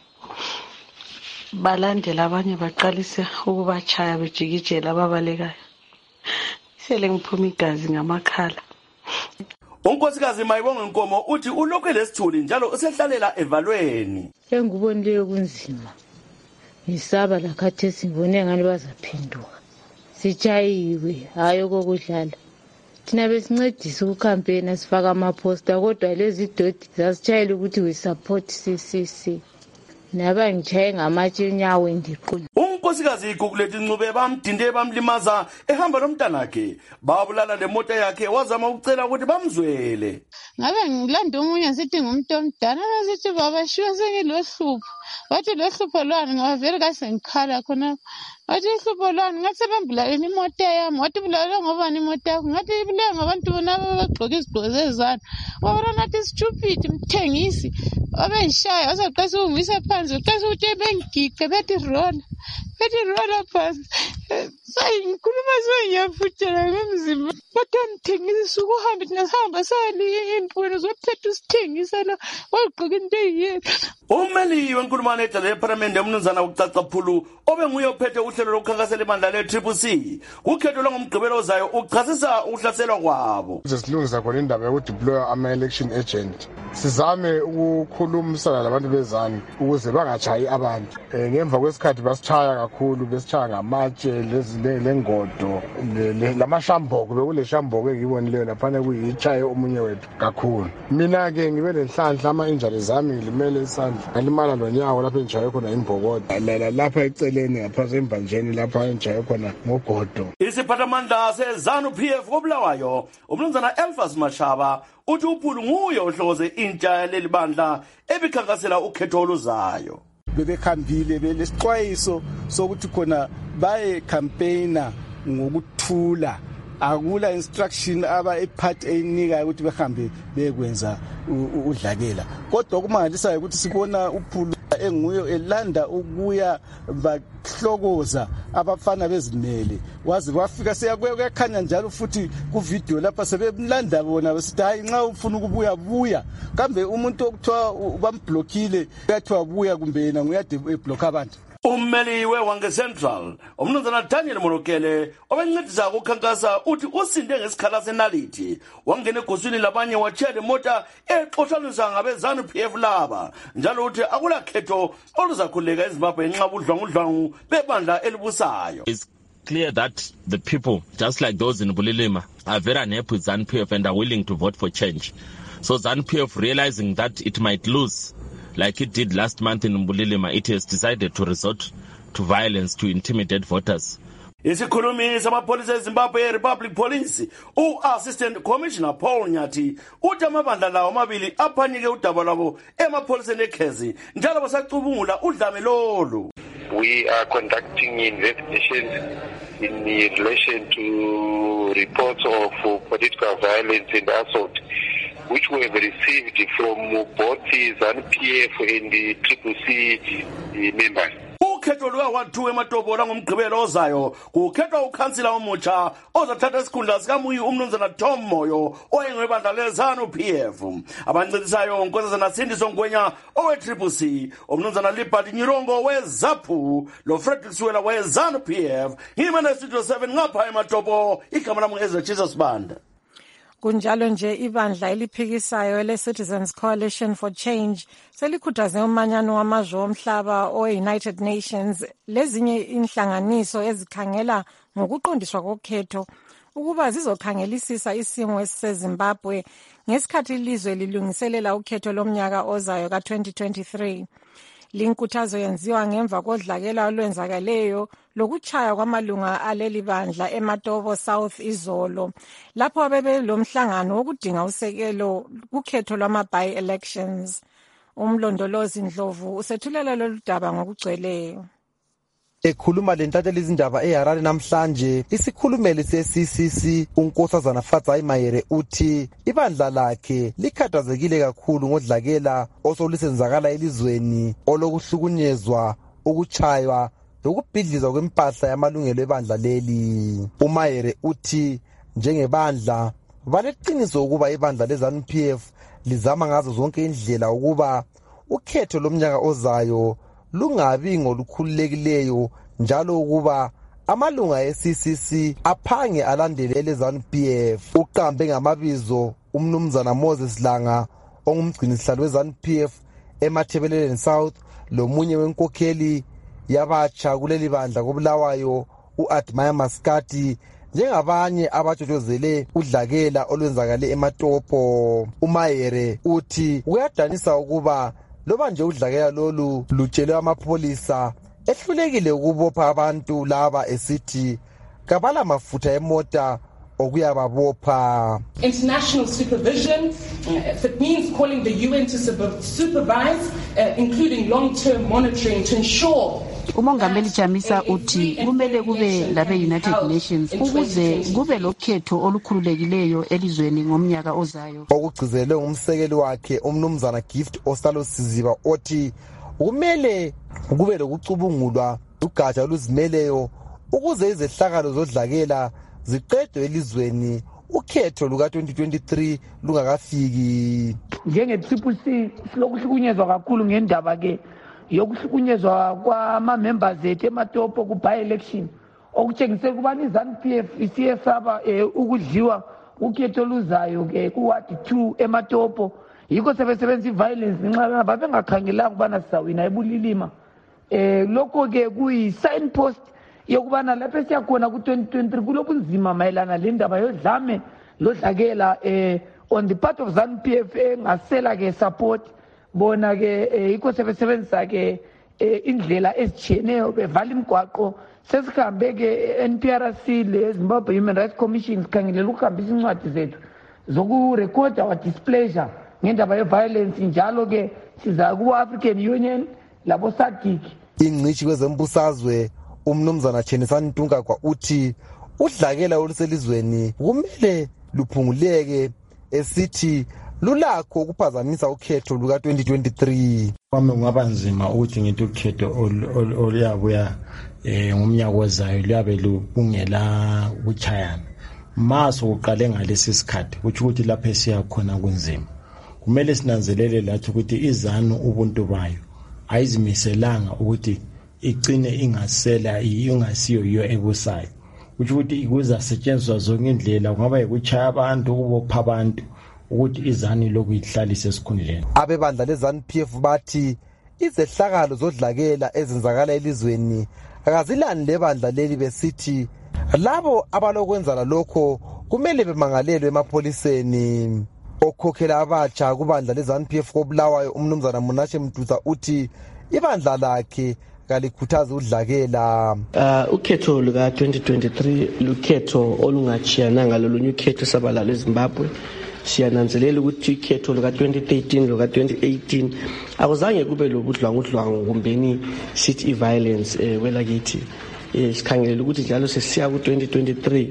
Balandela abanye baqalisa ukubachaya bejikijela ababalekayo. Sele ngiphuma igazi ngamakhala. Unkosikazi Mayibonge Nkomo uthi ulokhu lesithuli njalo usehlalela evalweni. Engubonileyo kunzima. Ngisaba lakhathesi ngibone ngani bazaphenduka. Sichayiwe hayo kokudlala. Thina besincedisa ukukampena sifaka amaposta kodwa lezi doti zasitshayela ukuthi we support C C C. Naba ngichaye ngamatshe enyawo ndiqulu. Unkosikazi Gugulethi Ncube bamdinde bamlimaza ehamba nomntanakhe babulala lemoto yakhe wazama ukucela ukuthi bamzwele. Ngabe ngilanda umunye sithi ngumuntu omdala sithi baba shiwe sengilohlupho. Wathi lohlupho lwani ngavele kasengikhala khona. Wathi uhlupho lwani ngathi bembulale imoto yami. Wathi bulale ngoba imoto yakho. Ngathi ibulale ngabantu bona abagqoka izigqoko zezana. Wabona nathi stupid mthengisi. Abengishaya wasaqasa ungisa phansi uqasa ukuthi bengigige bethi run. Bethi run phansi. Sayi ngikhuluma sengiyafutshela ngemzimba. Kodwa ngithengisa ukuhambe ngihamba saliye empweni zophetha usithengisa la wagqoka into eyiyelo. Umeli wenkulumane edala ephalamende umnumzana uCaca Phulu obe nguye ophethe uhlelo lokukhankasela ibandla le-Triple C ukhetho lwangomgqibelo ozayo uchasisa ukuhlaselwa kwabo. Sesilungisa khona indaba yokudeploya ama-election agent. Sizame ukukhulumisana labantu bezani ukuze bangatshayi abantu. E, ngemva kwesikhathi basitshaya kakhulu, besitshaya ngamatshe lengodo lamashamboko, bekule shamboko engiyibonileyo laphana kuyitshaye omunye wethu kakhulu. Mina-ke ngibe lenhlanhla ama-injury zami ngilimele isandla, ngalimala lonyawo lapho engishaye khona imbokotho, lapha eceleni ngaphansi embanjeni lapha engishaye khona ngogodo. Isiphathamandla se-ZANU-P F koBulawayo umnumzana Elfas Mashaba uthi uPhulu nguye ohlokoze intsha leli bandla ebikhankasela ukhetho oluzayo. Bebekhambile belesixwayiso sokuthi khona baye campaigner ngokuthula, akula instruction aba ipart eyinika ukuthi behambe bekwenza udlakela. Kodwa kumangalisayo ukuthi sibona uPhulu enguye elanda ukuya bahlokoza abafana bezimele, wazi wafika seyakuyakhanya njalo futhi ku video lapha sebemlanda bona besithi hayi nxa ufuna ukubuya buya, kambe umuntu okuthiwa bamblokile uyathiwa buya kumbe yena nguyade eblocka abantu. Ummeli weWange Central umnumzana Daniel Molokele obencedisa ukukhankasa uthi usinde ngesikhala senalithi wangena egosini labanye wachele mota exotshaniswa ngabe-ZANU-P F laba, njalo uthi akula khetho oluzakhuleka eZimbabwe ngenxa budlwangudlwangu bebandla elibusayo. It's clear that the people, just like those in Bulilima, are very unhappy with ZANU-P F and are willing to vote for change. So ZANU-P F, realizing that it might lose like it did last month in Mbulilima, it has decided to resort to violence to intimidate voters. Isikhulumi samapholisa eZimbabwe Republic Police u-Assistant Commissioner Paul Nyati uthi amabandla lawo amabili aphanike udaba lwabo emapholiseni eKhezi njalo basacubungula udlame lolu. We are conducting investigations in relation to reports of political violence and assault which we have received from both the ZANU-P F and the Triple C members. Ukhetho lwawathu ematopola ngomgqibelo ozayo kukhethwa ukhansila omutsha ozathatha isikhundla sikamuyi umnumzana Tom Moyo oyengwebandla le-ZANU-P F. Abancedisayo unkosazana Sindiso Ngwenya owe-Triple C, umnumzana Liberty Nyirongo we-ZAPU, lo-Frederick Swela we-ZANU-P F. Himane Studio seven ngapha ematopo, igama lami Ezra Jesus Banda. Kunjalo nje ibandla eliphikisayo ele-Citizens Coalition for Change selikhuthaze umanyano wamazwe omhlaba o-United Nations lezinye inhlanganiso ezikhangela ngokuqondiswa kokhetho ukuba zizokhangelisisa isimo esiseZimbabwe ngesikhathi ilizwe lilungiselela ukhetho lomnyaka ozayo ka twenty twenty-three. Linkuthazo yenziwa ngemva kodlakela olwenzakaleyo lokutshaya kwamalunga aleli bandla eMatobo South izolo, lapho bebe lomhlangano wokudinga usekelo kukhetho lwama-by-elections. Umlondolozi Ndlovu usethulela lolu daba ngokugcweleyo. Ekhuluma lentatheli izindaba eHarare namhlanje, isikhulumeli se-C C C uNkosazana Fadzai Mayere uthi ibandla lakhe likhathazekile kakhulu ngodlakela osolusenzakala elizweni olokuhlukunyezwa, ukuchaywa lokubhidlizwa kwempahla yamalungelo ebandla leli. uMayere uthi njengebandla baleqiniso ukuba ibandla le-ZANU-P F lizama ngazo zonke indlela ukuba ukhetho lomnyaka ozayo lungabi ngolukhululekileyo, njalo ukuba amalunga e-C C C aphange alandele ele-ZANU-P F. Uqambe ngamabizo umnumzana Moses Langa ongumgcinisihlalo we-ZANU-P F eMathebeleleni South lomunye wenkokheli yabatsha kuleli bandla koBulawayo u-Admire Maskati njengabanye abajojozele udlakela olwenzakale eMatopo. uMayere uthi kuyadanisa ukuba loba nje udlakela lolu lutshelwe amapholisa ehlulekile ukubopha abantu laba esithi kabala mafutha emota okuyababopha. International supervision, uh, if it means calling the U N to supervise, uh, including long-term monitoring to ensure umongameli Chamisa uthi kumele kube labe-United Nations ukuze kube lokhetho olukhululekileyo elizweni ngomnyaka ozayo. Okugcizelwe ngumsekeli wakhe umnumzana Gift Ostalo Siziba othi kumele kube lokucubungulwa ugatsha oluzimeleyo ukuze izehlakalo zodlakela ziqedwe elizweni ukhetho luka twenty twenty-three lungakafiki. Njenge-Triple C silokuhlukunyezwa kakhulu ngendaba ke yokuhlukunyezwa kwama-members ethu ematopo ku-by-election okutshengisela ukubana i-ZANU-P F isiyesaba um ukudliwa ukhetho oluzayo-ke ku-ward two ematopo. Yikho sebesebenzisa i-violence ngenxa babengakhangelanga ukubana sizawina ebulilima. Um lokho-ke kuyi-signpost yokubana lapho esiyakhona ku-twenty twenty-three kulobunzima mayelana le ndaba yodlame lodlakela um on the part of ZANU-P F engasela-ke support bona-ke um yikho sebesebenzisa-ke um indlela ezitshiyeneyo bevala imigwaqo. Sesihambe-ke N P R C le-Zimbabwe Human Rights Commission sikhangelela ukuhambisa incwadi zethu zokurekhoda our displeasure ngendaba ye-violence. Njalo-ke siza ku-African Union labo SADC. Ingcitshi kwezembusazwe umnumzana Chenisani Ntungagwa uthi udlakela oluselizweni kumele luphunguleke esithi lulakho ukuphazamisa ukhetho luka twenty twenty-three. Kwami kungaba nzima ukuthi ngithi ukhetho oluyabuya eh ngomnyaka ozayo luyabe lubungela ukuchayana. Maso uqale ngalesi sikhathi ukuthi ukuthi lapha esiya khona kunzima. Kumele sinanzelele lathi ukuthi izanu ubuntu bayo ayizimiselanga ukuthi igcine ingasela ingasiyo iyo ebusayo. Ukuthi ikuza setshenziswa zonke indlela kungaba ukuchaya abantu ukubopha abantu ukuthi izani lokuyihlalisa esikhundleni. Abebandla leZANU-P F bathi izehlakalo zodlakela ezenzakala elizweni akazilani lebandla leli besithi labo abalokwenza lokho kumele bemangalelwe emapholiseni. Okhokhela abatsha kubandla leZANU-P F kobulawayo umnumzana Munashe Mduza uthi ibandla lakhe kalikhuthaza udlakela. Uh ukhetho luka twenty twenty-three lukhetho olungachiyananga lolunye ukhetho sabalala eZimbabwe. Siyananzelela ukuthi ikhetho luka twenty thirteen luka twenty eighteen akuzange kube lobudlwangudlwangu kumbeni city violence eh welakithi. Eh sikhangelela ukuthi njalo sesiya ku twenty twenty-three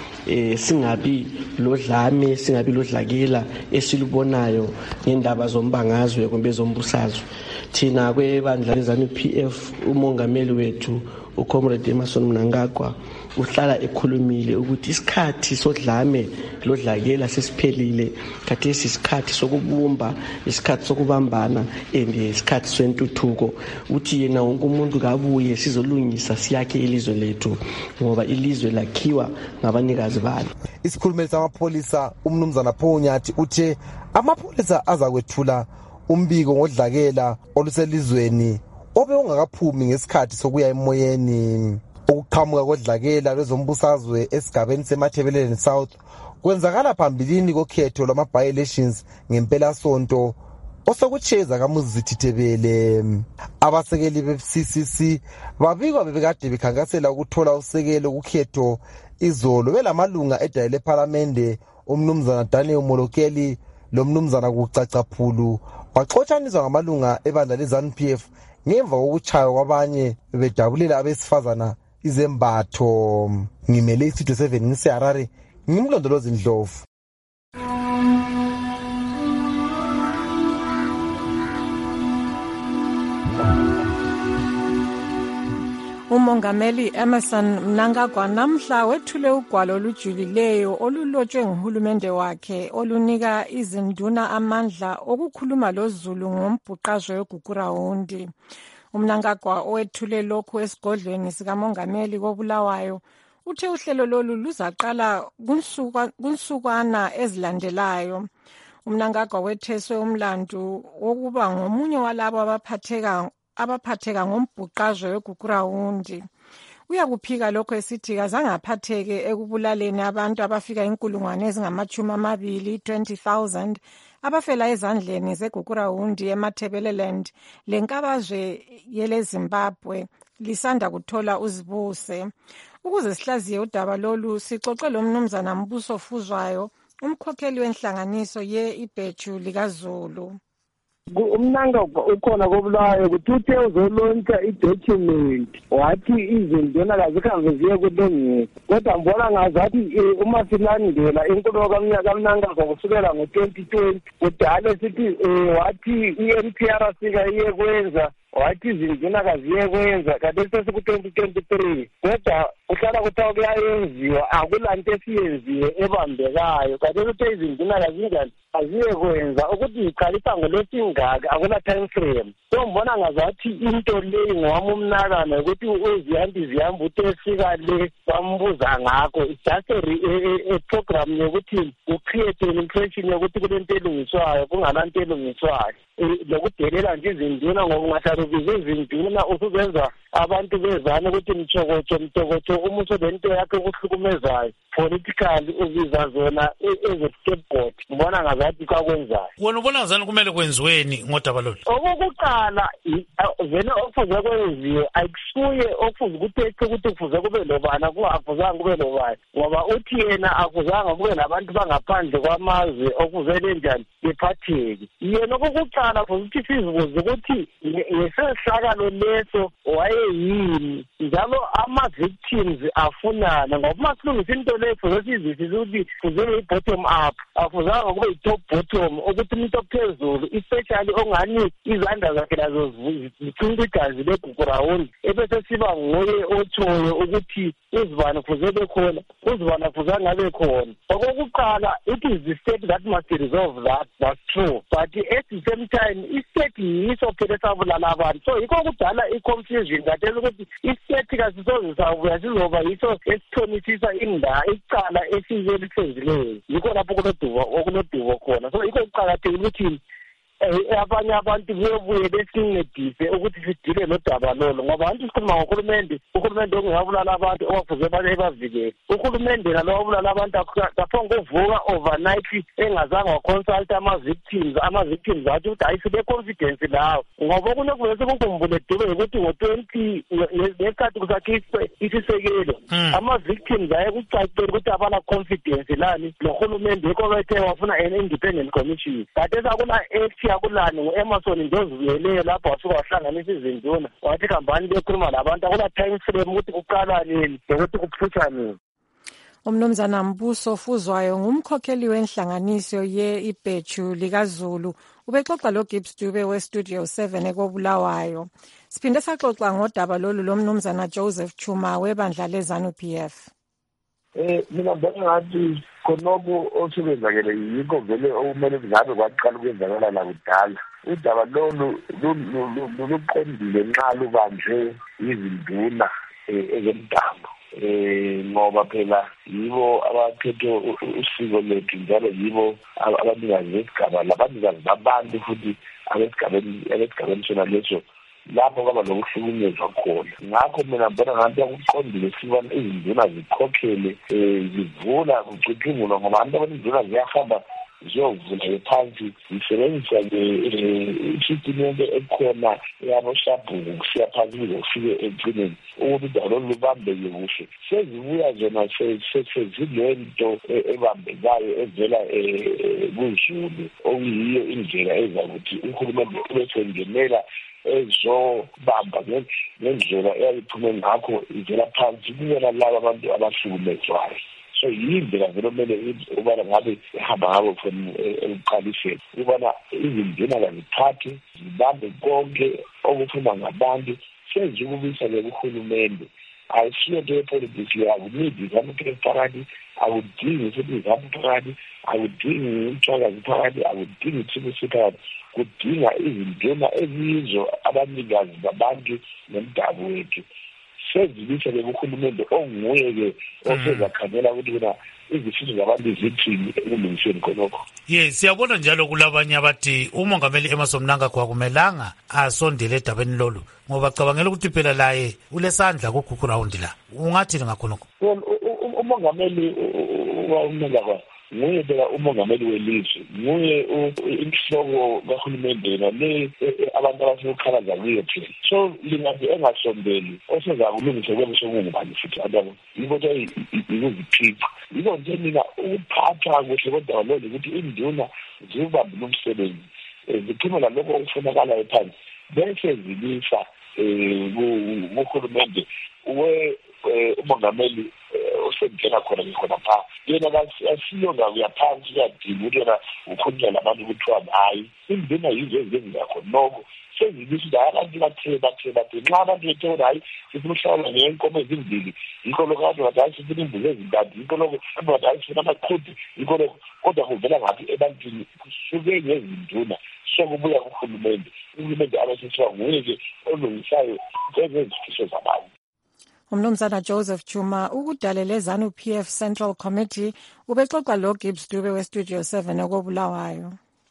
eh singabi lodlame singabi lodlakela esilubonayo ngendaba zombangazwe kumbe zombusazwe. Thina kwebandla leZANU-P F umongameli wethu uComrade Emmerson Mnangagwa uhlala ekhulumile ukuthi isikhathi sodlame lodlakela sesiphelile khathesi isikhathi sokubumba isikhathi sokubambana ende isikhathi sentuthuko uthi yena wonke umuntu kabuye sizolungisa siyakhe ilizwe lethu ngoba ilizwe lakhiwa ngabanikazi balo. Isikhulumeli samapholisa umnumzana Phonyathi uthe amapholisa azakwethula umbiko ngodlakela oluselizweni obe ungakaphumi ngesikhathi sokuya emoyeni. Ukuqhamuka kodlakela lwezombusazwe esigabeni seMathebeleni South kwenzakala phambilini kokhetho lwama-by-elections ngempela sonto osokucheza kaMuzithithebele. Abasekeli be-C C C babikwa bebekade bekhankasela ukuthola usekelo kukhetho izolo belamalunga edale lephalamende umnumzana Daniel Molokeli lomnumzana kucacaphulu baxotshaniswa ngamalunga ebandla leZANU-P F ngemva kokuchaywa kwabanye bedabulela abesifazana izembatho. Ngimele iStudio seven ngiseHarare ngimlondolozi Ndlovu. Umongameli Emmerson Mnangagwa namhla wethule ugwalo olujulileyo olulotshwe nguhulumende wakhe olunika izinduna amandla okukhuluma loZulu ngombhuqazwe weGugurawundi. Umnangagwa owethule lokhu esigodlweni sikamongameli kobulawayo uthe uhlelo lolu luzaqala kunsukwana ezilandelayo. Umnangagwa wetheswe umlandu wokuba ngomunye walabo abaphatheka abaphatheka ngombhuqazwe weGugurawundi. Uyakuphika lokho esithi kazange aphatheke ekubulaleni abantu abafika inkulungwane ezingamachumi amabili twenty thousand abafela ezandleni zeGugurawundi eMathebeleland lenkabazwe yele Zimbabwe lisanda kuthola uzibuse. Ukuze sihlaziye udaba lolu sixoxe lo mnumzana Mbuso Fuzwayo umkhokheli wenhlanganiso ye-Ibheju likaZulu. Umnangagwa ukhona kobulawayo ukuthi uthe uzolontsha i-document wathi izinduna kazikhambe ziye kulungisa kodwa mbona ngazathi uma silandela inkulumo kaMnangagwa kusukela ngo-twenty twenty kudala sithi wathi i-N P R C kayiye kwenza wathi izinduna kaziye kwenza kanti sesikuthi twenty twenty-three kodwa uhlala kuthiwa kuyayenziwa akulanto esiyenziwe ebambekayo kanti ukuthi izinduna kazinjani aziye kwenza ukuthi iqalisa ngolesingaka akula time frame. So mbona ngazathi into le ngowami umnakana ukuthi uzihambi zihamba utefika le bambuza ngakho it's just a, a, a program yokuthi ucreate an impression yokuthi kulento elungiswayo kungalanto elungiswayo lokudelela nje izinduna ngokungatharubiza izinduna usuzenza abantu bezana ukuthi mthokotsho mthokotsho umuso lento yakhe ukuhlukumezayo politically ubiza zona eze-scapegoat mbona ngazathi kwakwenzayo. Wena ubona ngazani kumele kwenziweni ngodaba lolu? Okokuqala vele okufuze kwenziwe ayikusuye okufuze ukuthi ukuthi kufuze kube lobana kungafuzanga kube lobani ngoba uthi yena akuzanga kube nabantu bangaphandle kwamazwe okuzele njani bephatheki. Yena okokuqala futhi sizibuze ukuthi ngesehlakalo leso wayeyini njalo ama-victims afunana ngoba masilungisa into leyo fuze sizwisise ukuthi fuze i-bottom up afuzanga kube i-top bottom ukuthi umuntu ophezulu especially ongani izandla zakhe lazo zithinta igazi legugurawundi ebese siba nguye othoyo ukuthi uzibani kufuze bekhona uzibani kufuze angabe khona. Okokuqala it is the state that must resolve that, that's true, but at the same time i-state yiso phela esabulala abantu so yikho kudala i-confusion kathela ukuthi i-state kasisoze sabuya sizoba yiso esithonisisa inda icala esike lisenzileyo yikho lapho kunodubo okunodubo khona so yikho kuqakathekile ukuthi abanye abantu bebuye besincedise ukuthi sidile nodaba lolo ngoba anti sikhuluma ngohulumende uhulumende ongabulala abantu owafuze bale bavikele uhulumende nalo wabulala abantu kaphongo kuvuka overnight engazange waconsult ama-victims ama-victims athi ukuthi ayisibe confidence lawo ngoba kunokuze sikukhumbule dube ukuthi ngo-twenty ngesikhathi kusakhishwe isisekelo ama-victims ayekucacela ukuthi abala confidence lani nohulumende yikho bethe wafuna an independent commission kade sakula yakulani ngu-Emerson Ndozivuyeleyo lapho wasuka wahlanganisa izinduna wathi hambani bekhuluma labantu akula time frame ukuthi kuqala nini nokuthi kuphutha nini. Umnumzana Mbuso Fuzwayo ngumkhokheli wenhlanganiso ye-Ibheju likaZulu ubexoxa lo Gibbs Dube we-Studio seven ekobulawayo. Siphinde saxoxa ngodaba lolu lomnumzana Joseph Chuma webandla leZANU P F. Eh mina ngibona ngathi khonoko osebenzakele yikho vele okumele kungabe kwaqala ukwenzakala la kudala. Udaba lolu luqondile nxa lubanjwe izinduna ezomdabu eh ngoba phela yibo abaphethe usiko lethu njalo yibo abanikazi besigaba labanikazi babantu futhi abesigabeni abesigabeni sona leso lapho kwaba lokuhlukunyezwa khona. Ngakho mina ngibona ngathi akuqondile sibona izinduna zikhokhele zivula kucutshungulwa ngoba abantu abazinduna ziyahamba ziyovula ephansi zisebenzisa isisitimente ekhona yaboshabhuku kusiya phansi kuze kufike ekugcineni ukuthi udaba lolu lubambeke kuhle. Sezibuya zona sezilento ebambekayo evela kuZulu okuyiyo indlela ezakuthi uhulumende ubesengenela ezobamba ngendlela eyayiphume ngakho ivela phansi kubona laba abantu abahlukumezwayo. So yindlela vele kumele ubana ngabe ihamba ngabo from ekuqaliseni ubana izinduna kaziphathe zibambe konke okuphuma ngabantu senze ukubisa lekuhulumende ayisiyo nto yepolitiki akunidi izami phakathi akudingi futhi izami phakathi akudingi umthwakazi phakathi akudingi ithulusi phakathi kudinga izinduna eziyizo abanikazi babantu nomdabu wethu sezibisa lekuhulumende onguye-ke osezakhangela ukuthi kuna izifiso zabantu zithini ekulungiseni khonokho. Ye siyabona njalo kulabanye abathi umongameli Emmerson Mnangagwa akumelanga asondele edabeni lolu ngoba cabangela ukuthi phela laye ulesandla kugugurawundi la ungathini ngakhonokho? Umongameli uMnangagwa nguye phela umongameli welizwe nguye inhloko kahulumende nale abantu abasekukhalaza kuyo phela so lingabe engasondeli osezakulungisa kwebe sokungubani futhi abantu yiko nje ikuziphica yiko nje mina ukuphatha kuhle kodwa lolu ukuthi induna zibambe umsebenzi ziphumela lokho okufunakala ephansi bese zilisa kuhulumende we umongameli sekungena khona ngikhona pha yena kasiyo ngakuyaphansi kuyadinga ukuthi yena ukhulunywa labantu kuthiwa hayi indlela yizo ezenzakho noko sezibisi la abantu bathe bathe bathe nxa abantu bethe hayi sifuna ukuhlala ngenkomo ezimbili yikho lokho abantu bathi sifuna imbuzi ezintathu yikho lokho abantu bathi sifuna amaqhudu yikho lokho kodwa kuvela ngathi ebantwini kusuke ngezinduna sokubuya kuhulumende uhulumende abasithiwa nguye-ke olungisayo kwezezifiso zabantu. Umnumzana Joseph Chuma ukudalela ZANU P F Central Committee ubexoxa lo Gibbs Dube weStudio seven okobulawayo.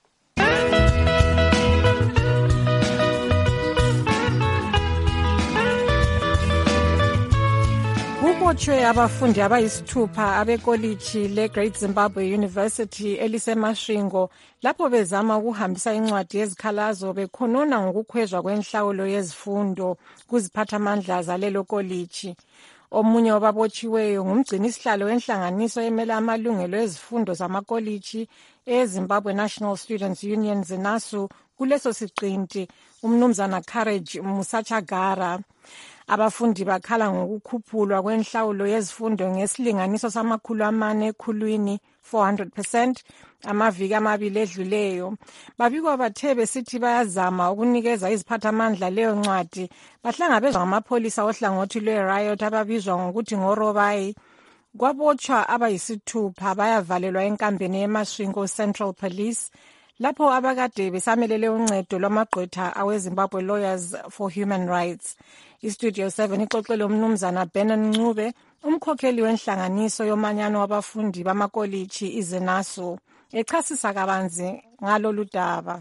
Kubotshwe abafundi abayisithupha abekolitshi le-Great Zimbabwe University eliseMasvingo lapho bezama ukuhambisa incwadi yezikhalazo bekhonona ngokukhwezwa kwenhlawulo yezifundo kuziphathamandla zalelo kolitshi. Omunye wababotshiweyo ngumgcinisihlalo wenhlanganiso emela amalungelo ezifundo zamakolitshi eZimbabwe National Students Union ZINASU kuleso siqinti umnumzana Courage Musachagara. Abafundi bakhala ngokukhuphulwa kwenhlawulo yezifundo ngesilinganiso samakhulu amane ekhulwini four hundred percent amaviki amabili edluleyo. Babikwa bathe besithi bayazama ukunikeza iziphathamandla leyo ncwadi bahlangabezwa ngamapholisa ohlangothi lwe-riot ababizwa ngokuthi ngorobayi. Kwabotshwa abayisithupha bayavalelwa enkambeni yeMasvingo Central Police lapho abakade besamelele uncedo lwamagqwetha aweZimbabwe Lawyers for Human Rights. iStudio seven ixoxele umnumzana Benon Ncube umkhokheli wenhlanganiso yomanyano wabafundi bamakolitshi iZINASU echasisa kabanzi ngalolu daba.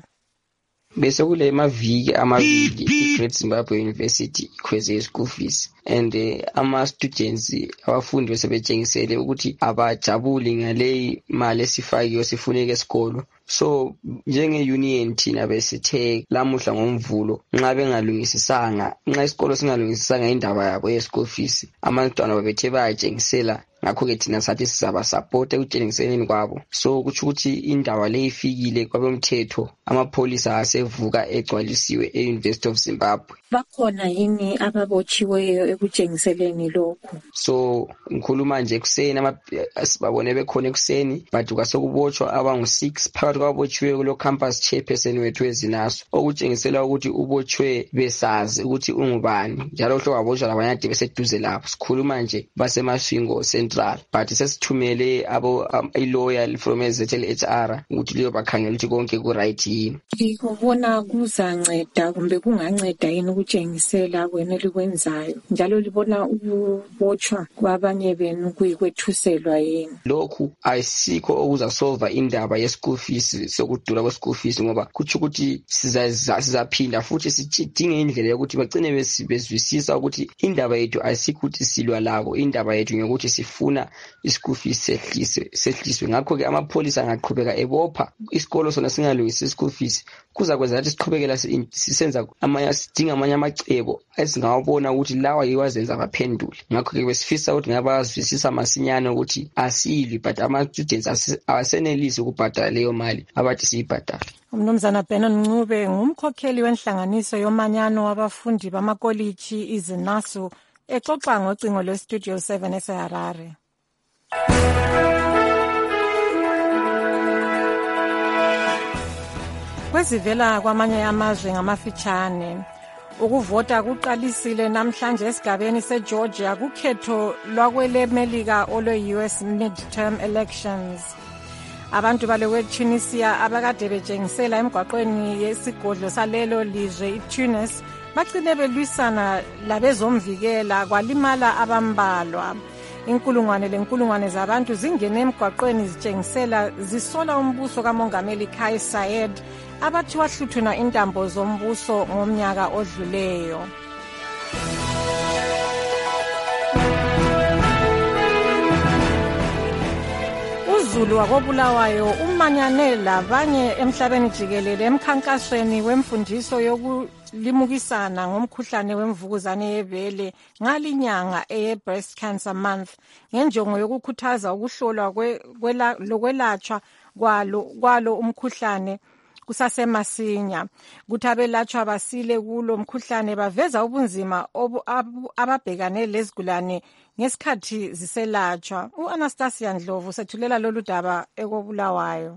Bese kule maviki amabili iGreat Zimbabwe University ikhweze school fees and uh, ama students abafundi besebetshengisele ukuthi abajabuli ngale mali esifakiwe sifuneke esikolo. So njenge union thina besithe lamuhla ngomvulo nxa bengalungisisanga nxa isikolo singalungisisanga indaba yabo ye school fees abantwana babethe bayatshengisela ngakho ke thina sathi sizaba support ekutshengiseleni kwabo. So kuthi ukuthi indaba le ifikile kwabemthetho amapholisa asevuka egcwalisiwe eUniversity of Zimbabwe. Bakhona yini ababotshiweyo ekutshengiseleni lokho? So ngikhuluma nje kuseni asibabone bekhona ekuseni baduka sokubotshwa abangu six phakathi kwabotshiweyo kulo campus chairperson wethu eZINASU okutshengisela ukuthi ubotshwe besazi ukuthi ungubani njalo hlo wabotshwa labanyade beseduze lapho. Sikhuluma nje baseMasvingo Central but sesithumele abo um, a lawyer from Z L H R ukuthi liyo bakhangela ukuthi konke ku right yini. Ngikubona kuzanceda kumbe kunganceda yini ukutshengisela wena likwenzayo njalo libona ukubotshwa kwabanye benu kuyikwethuselwa yini? Lokhu ayisikho okuza solve indaba ye school fees sokudula kwe school fees ngoba kuthi ukuthi sizaphinda futhi sidinge indlela yokuthi bagcine bezwisisa ukuthi indaba yethu ayisikho ukuthi silwa labo, indaba yethu ngokuthi sifuna ischool fees sehliswe sehliswe. Ngakho ke amapholisa angaqhubeka ebopha isikolo sona singalungisi school fees kuza kwenza ukuthi siqhubekela sisenza amanye sidinga amanye amacebo esingawabona ukuthi lawa yiwazenza baphendule. Ngakho ke besifisa ukuthi ngabazwisisa masinyane ukuthi asilwi but ama students asenelisi ukubhadala leyo mali abathi siyibhadala. Umnumzana Benon Ncube ngumkhokheli wenhlanganiso yomanyano wabafundi bamakolitshi iZINASU exoxa ngocingo lweStudio seven eseHarare. Kwezivela kwamanye amazwe ngamafitshane ukuvota kuqalisile namhlanje esigabeni seGeorgia kukhetho lwakwelemelika olwe-U S midterm elections. Abantu balewe-Tunisia abakade betshengisela emgwaqweni yesigodlo salelo lizwe iTunis bagcine belwisana labezomvikela kwalimala abambalwa. Inkulungwane lenkulungwane zabantu zingene emgwaqweni zitshengisela zisola umbuso kaMongameli Kais Saied abathi wahluthuna intambo zombuso ngomnyaka odluleyo. uZulu wakobulawayo umanyane labanye emhlabeni jikelele emkhankasweni wemfundiso yokulimukisana ngomkhuhlane wemvukuzane yebele ngalinyanga eye breast cancer month ngenjongo yokukhuthaza ukuhlolwa lokwelatshwa kwalo kwalo umkhuhlane kusasemasinya. Kuthi abelatshwa basile kulo mkhuhlane baveza ubunzima ababhekane lezigulane ngesikhathi ziselatshwa. U-Anastasia Ndlovu sethulela lolu daba ekobulawayo.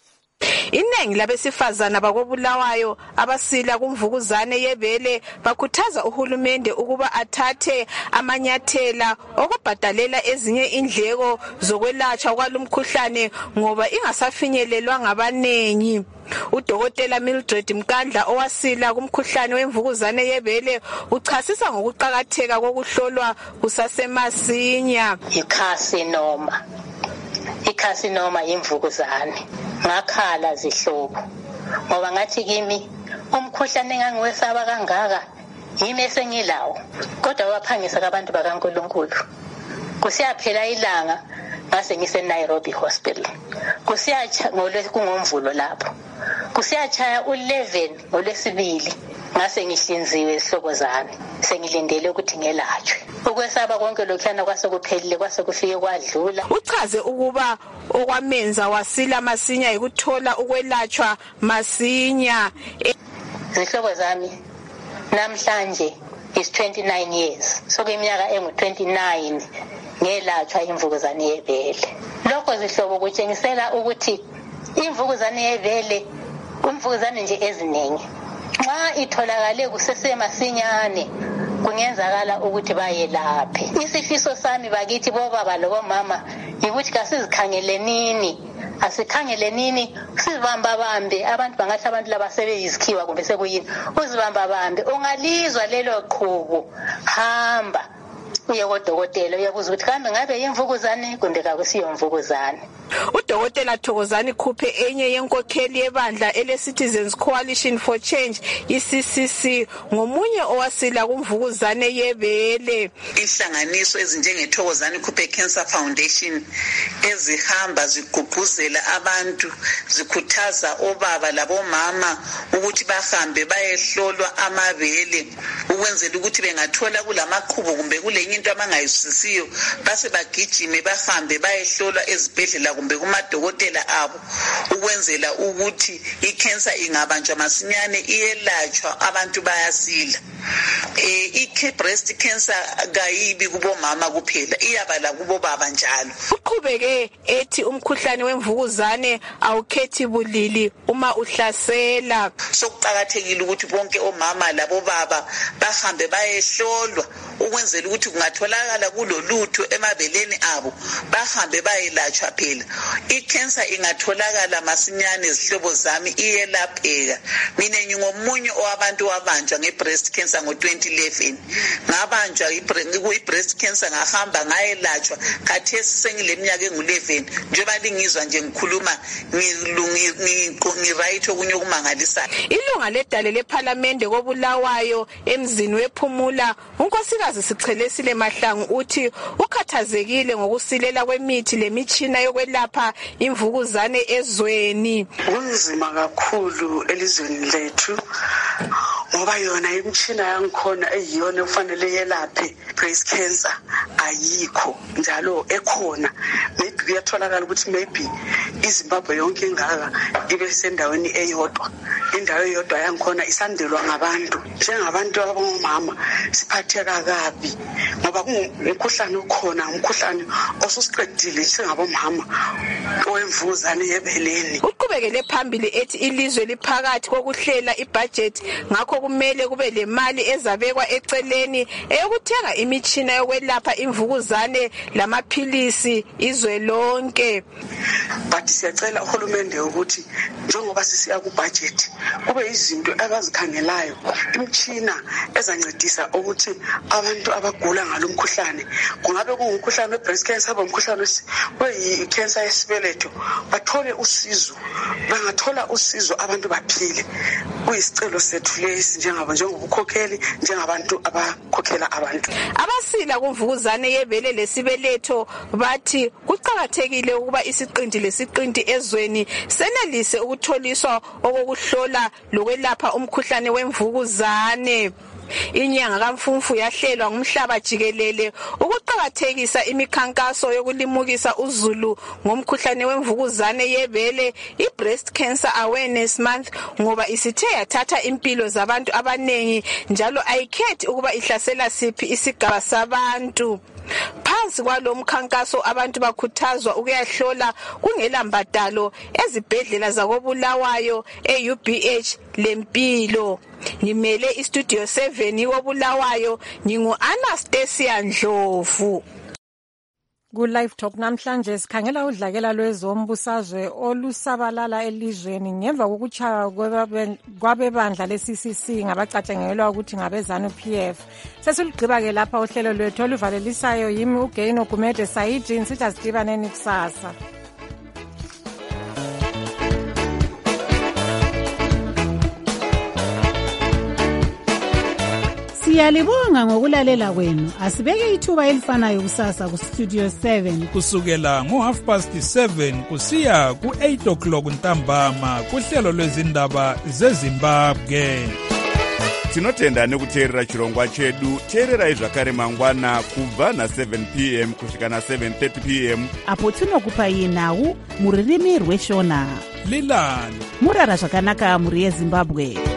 Iningi labesifazana bakobulawayo abasila kumvukuzane yebele bakhuthaza uhulumende ukuba athathe amanyathela okubhadalela ezinye indleko zokwelatshwa kwalumkhuhlane ngoba ingasafinyelelwa ngabanengi. Udokotela Mildred Mkandla owasila kumkhuhlane wemvukuzane yebele uchasisa ngokuqhakatheka kokuhlolwa kusasemasinya. Icarcinoma icarcinoma imvukuzane ngakhala zihlobo ngoba ngathi kimi umkhuhlane engangiwesaba kangaka yimi esengilawo kodwa waphangisa abantu bakaNkulunkulu. Kusiyaphela ilanga ngase ngise Nairobi Hospital, kusiyacha ngolwekungomvulo lapho, kusiyachaya u-eleven ngolwesibili ngase ngihlinziwe isihlobozane sengilindele ukuthi ngelatshwe. Ukwesaba konke lokhana kwase kuphelile kwase kufike kwadlula. Uchaze ukuba okwamenza wasila masinya ikuthola ukwelatshwa masinya. Izihlobo zami namhlanje is twenty-nine years, so kuyiminyaka engu twenty-nine ngelatshwa imvukuzane yebele. Lokho zihlobo kutshengisela ukuthi imvukuzane yebele kumvukuzane nje eziningi nxa itholakale kusesemasinyane kungenzakala ukuthi bayelaphe. Isifiso sami bakithi bobaba lobomama yikuthi kasizikhangelenini asikhangelenini sizibamba bambe abantu bangathi abantu laba sebeyizikhiwa kumbe sekuyini uzibamba bambe ungalizwa lelo qhubu hamba uye kodokotela uyabuza ukuthi kambe ngabe yimvukuzane kumbe kakusiyo mvukuzane. Udokotela Thokozani Khuphe enye yenkokheli yebandla ele Citizens Coalition for Change I-C C C ngomunye owasila kumvukuzane yebele. Inhlanganiso ezinjenge Thokozani Khuphe Cancer Foundation ezihamba zigqugquzela abantu zikhuthaza obaba labomama ukuthi bahambe bayehlolwa amabele ukwenzela ukuthi bengathola kulamaqhubu kumbe kulenye into abangayisisiyo base bagijime bahambe bayehlolwa ezibhedlela kumbe kumadokotela abo ukwenzela ukuthi icancer ingabanjwa masinyane iyelatshwa abantu bayasila. Eh i-breast cancer kayibi kubomama kuphela iyabala kubobaba njalo. Uqhubeke ethi umkhuhlane wemvukuzane awukhethi bulili uma uhlasela. Sokuqhakathekile ukuthi bonke omama labobaba bahambe bayehlolwa ukwenzela ukuthi kungatholakala kulolutho emabeleni abo bahambe bayelatshwa phela. I-cancer ingatholakala masinyane izihlobo zami iyelapheka. Mina ngingomunye owabantu wabanjwa nge-breast cancer ngo twenty eleven. Ngabanjwa i-breast cancer ngahamba ngayelatshwa khathesi sengileminyaka engu eleven njengoba lingizwa nje ngikhuluma ngiright okunye okumangalisayo. Ilunga ledale leParliament kobulawayo emzini wephumula unkosikazi Sichelesile Mahlangu uthi ukhathazekile ngokusilela kwemithi lemitshina yokwelapha imvukuzane ezweni. Kunzima kakhulu elizweni lethu ngoba yona imtshina yangikhona eyiyona efanele yelaphe breast cancer ayikho njalo ekhona. Maybe kuyatholakala ukuthi maybe iZimbabwe yonke ingaka ibe sendaweni eyodwa, indawo eyodwa yangikhona isandelwa ngabantu. Njengabantu abangomama siphatheka kabi ngoba kungumkhuhlane okhona, umkhuhlane osusiqedile singabomama owemvukuzane yebeleni. Uqhubekele phambili ethi ilizwe liphakathi kokuhlela ibudget ngakho kumele kube lemali ezabekwa eceleni eyokuthenga imitshina yokwelapha imvukuzane lamaphilisi izwe lonke. But siyacela uhulumende ukuthi njengoba sisiya ku budget kube izinto abazikhangelayo, imtshina ezancedisa ukuthi abantu abagula ngalomkhuhlane kungabe kungumkhuhlane we-breast cancer abomkhuhlane we-cancer yesibeletho bathole usizo, bangathola usizo abantu baphile. Kuyisicelo sethu lesi njengabo njengobukhokheli njengabantu abakhokhela abantu. Abasila kumvukuzane yebele lesibeletho bathi kuqhakathekile ukuba isiqindi lesiqindi ezweni senelise ukutholiswa okokuhlola lokwelapha umkhuhlane wemvukuzane. Inyanga kaMfumfu yahlelwa ngumhlaba jikelele ukuqhakathekisa imikhankaso yokulimukisa uzulu ngomkhuhlane wemvukuzane yebele, i-Breast Cancer Awareness Month, ngoba isithe yathatha impilo zabantu abanengi njalo ayikhethi ukuba ihlasela siphi isigaba sabantu. Phansi kwalo mkhankaso abantu bakhuthazwa ukuyahlola kungela mbadalo ezibhedlela zakoBulawayo, e-U B H lempilo. Ngimele istudio seven koBulawayo, ngingu-Anastasia Ndlovu. Ku-Live Talk namhlanje sikhangela udlakela lwezombusazwe olusabalala elizweni ngemva kokutshaywa kwabebandla le-C C C ngabacatshangelwa ukuthi ngabe-ZANU P F. Sesilugqiba-ke lapha uhlelo lwethu oluvalelisayo. Yimi uGaino Gumede Sayidini, sithi asidibaneni kusasa. Siyalibonga ngokulalela kwenu. Asibeke ithuba elifanayo kusasa ku Studio seven kusukela ngo half past seven kusiya ku eight o'clock ntambama kuhlelo lwezindaba zeZimbabwe. Tinotenda nekuteerera chirongwa chedu. Teererai zvakare mangwana kubva na seven p m kusvika na seven thirty p m apo tinokupai nhau muririmi rweshona. Lilani murara zvakanaka muri yeZimbabwe.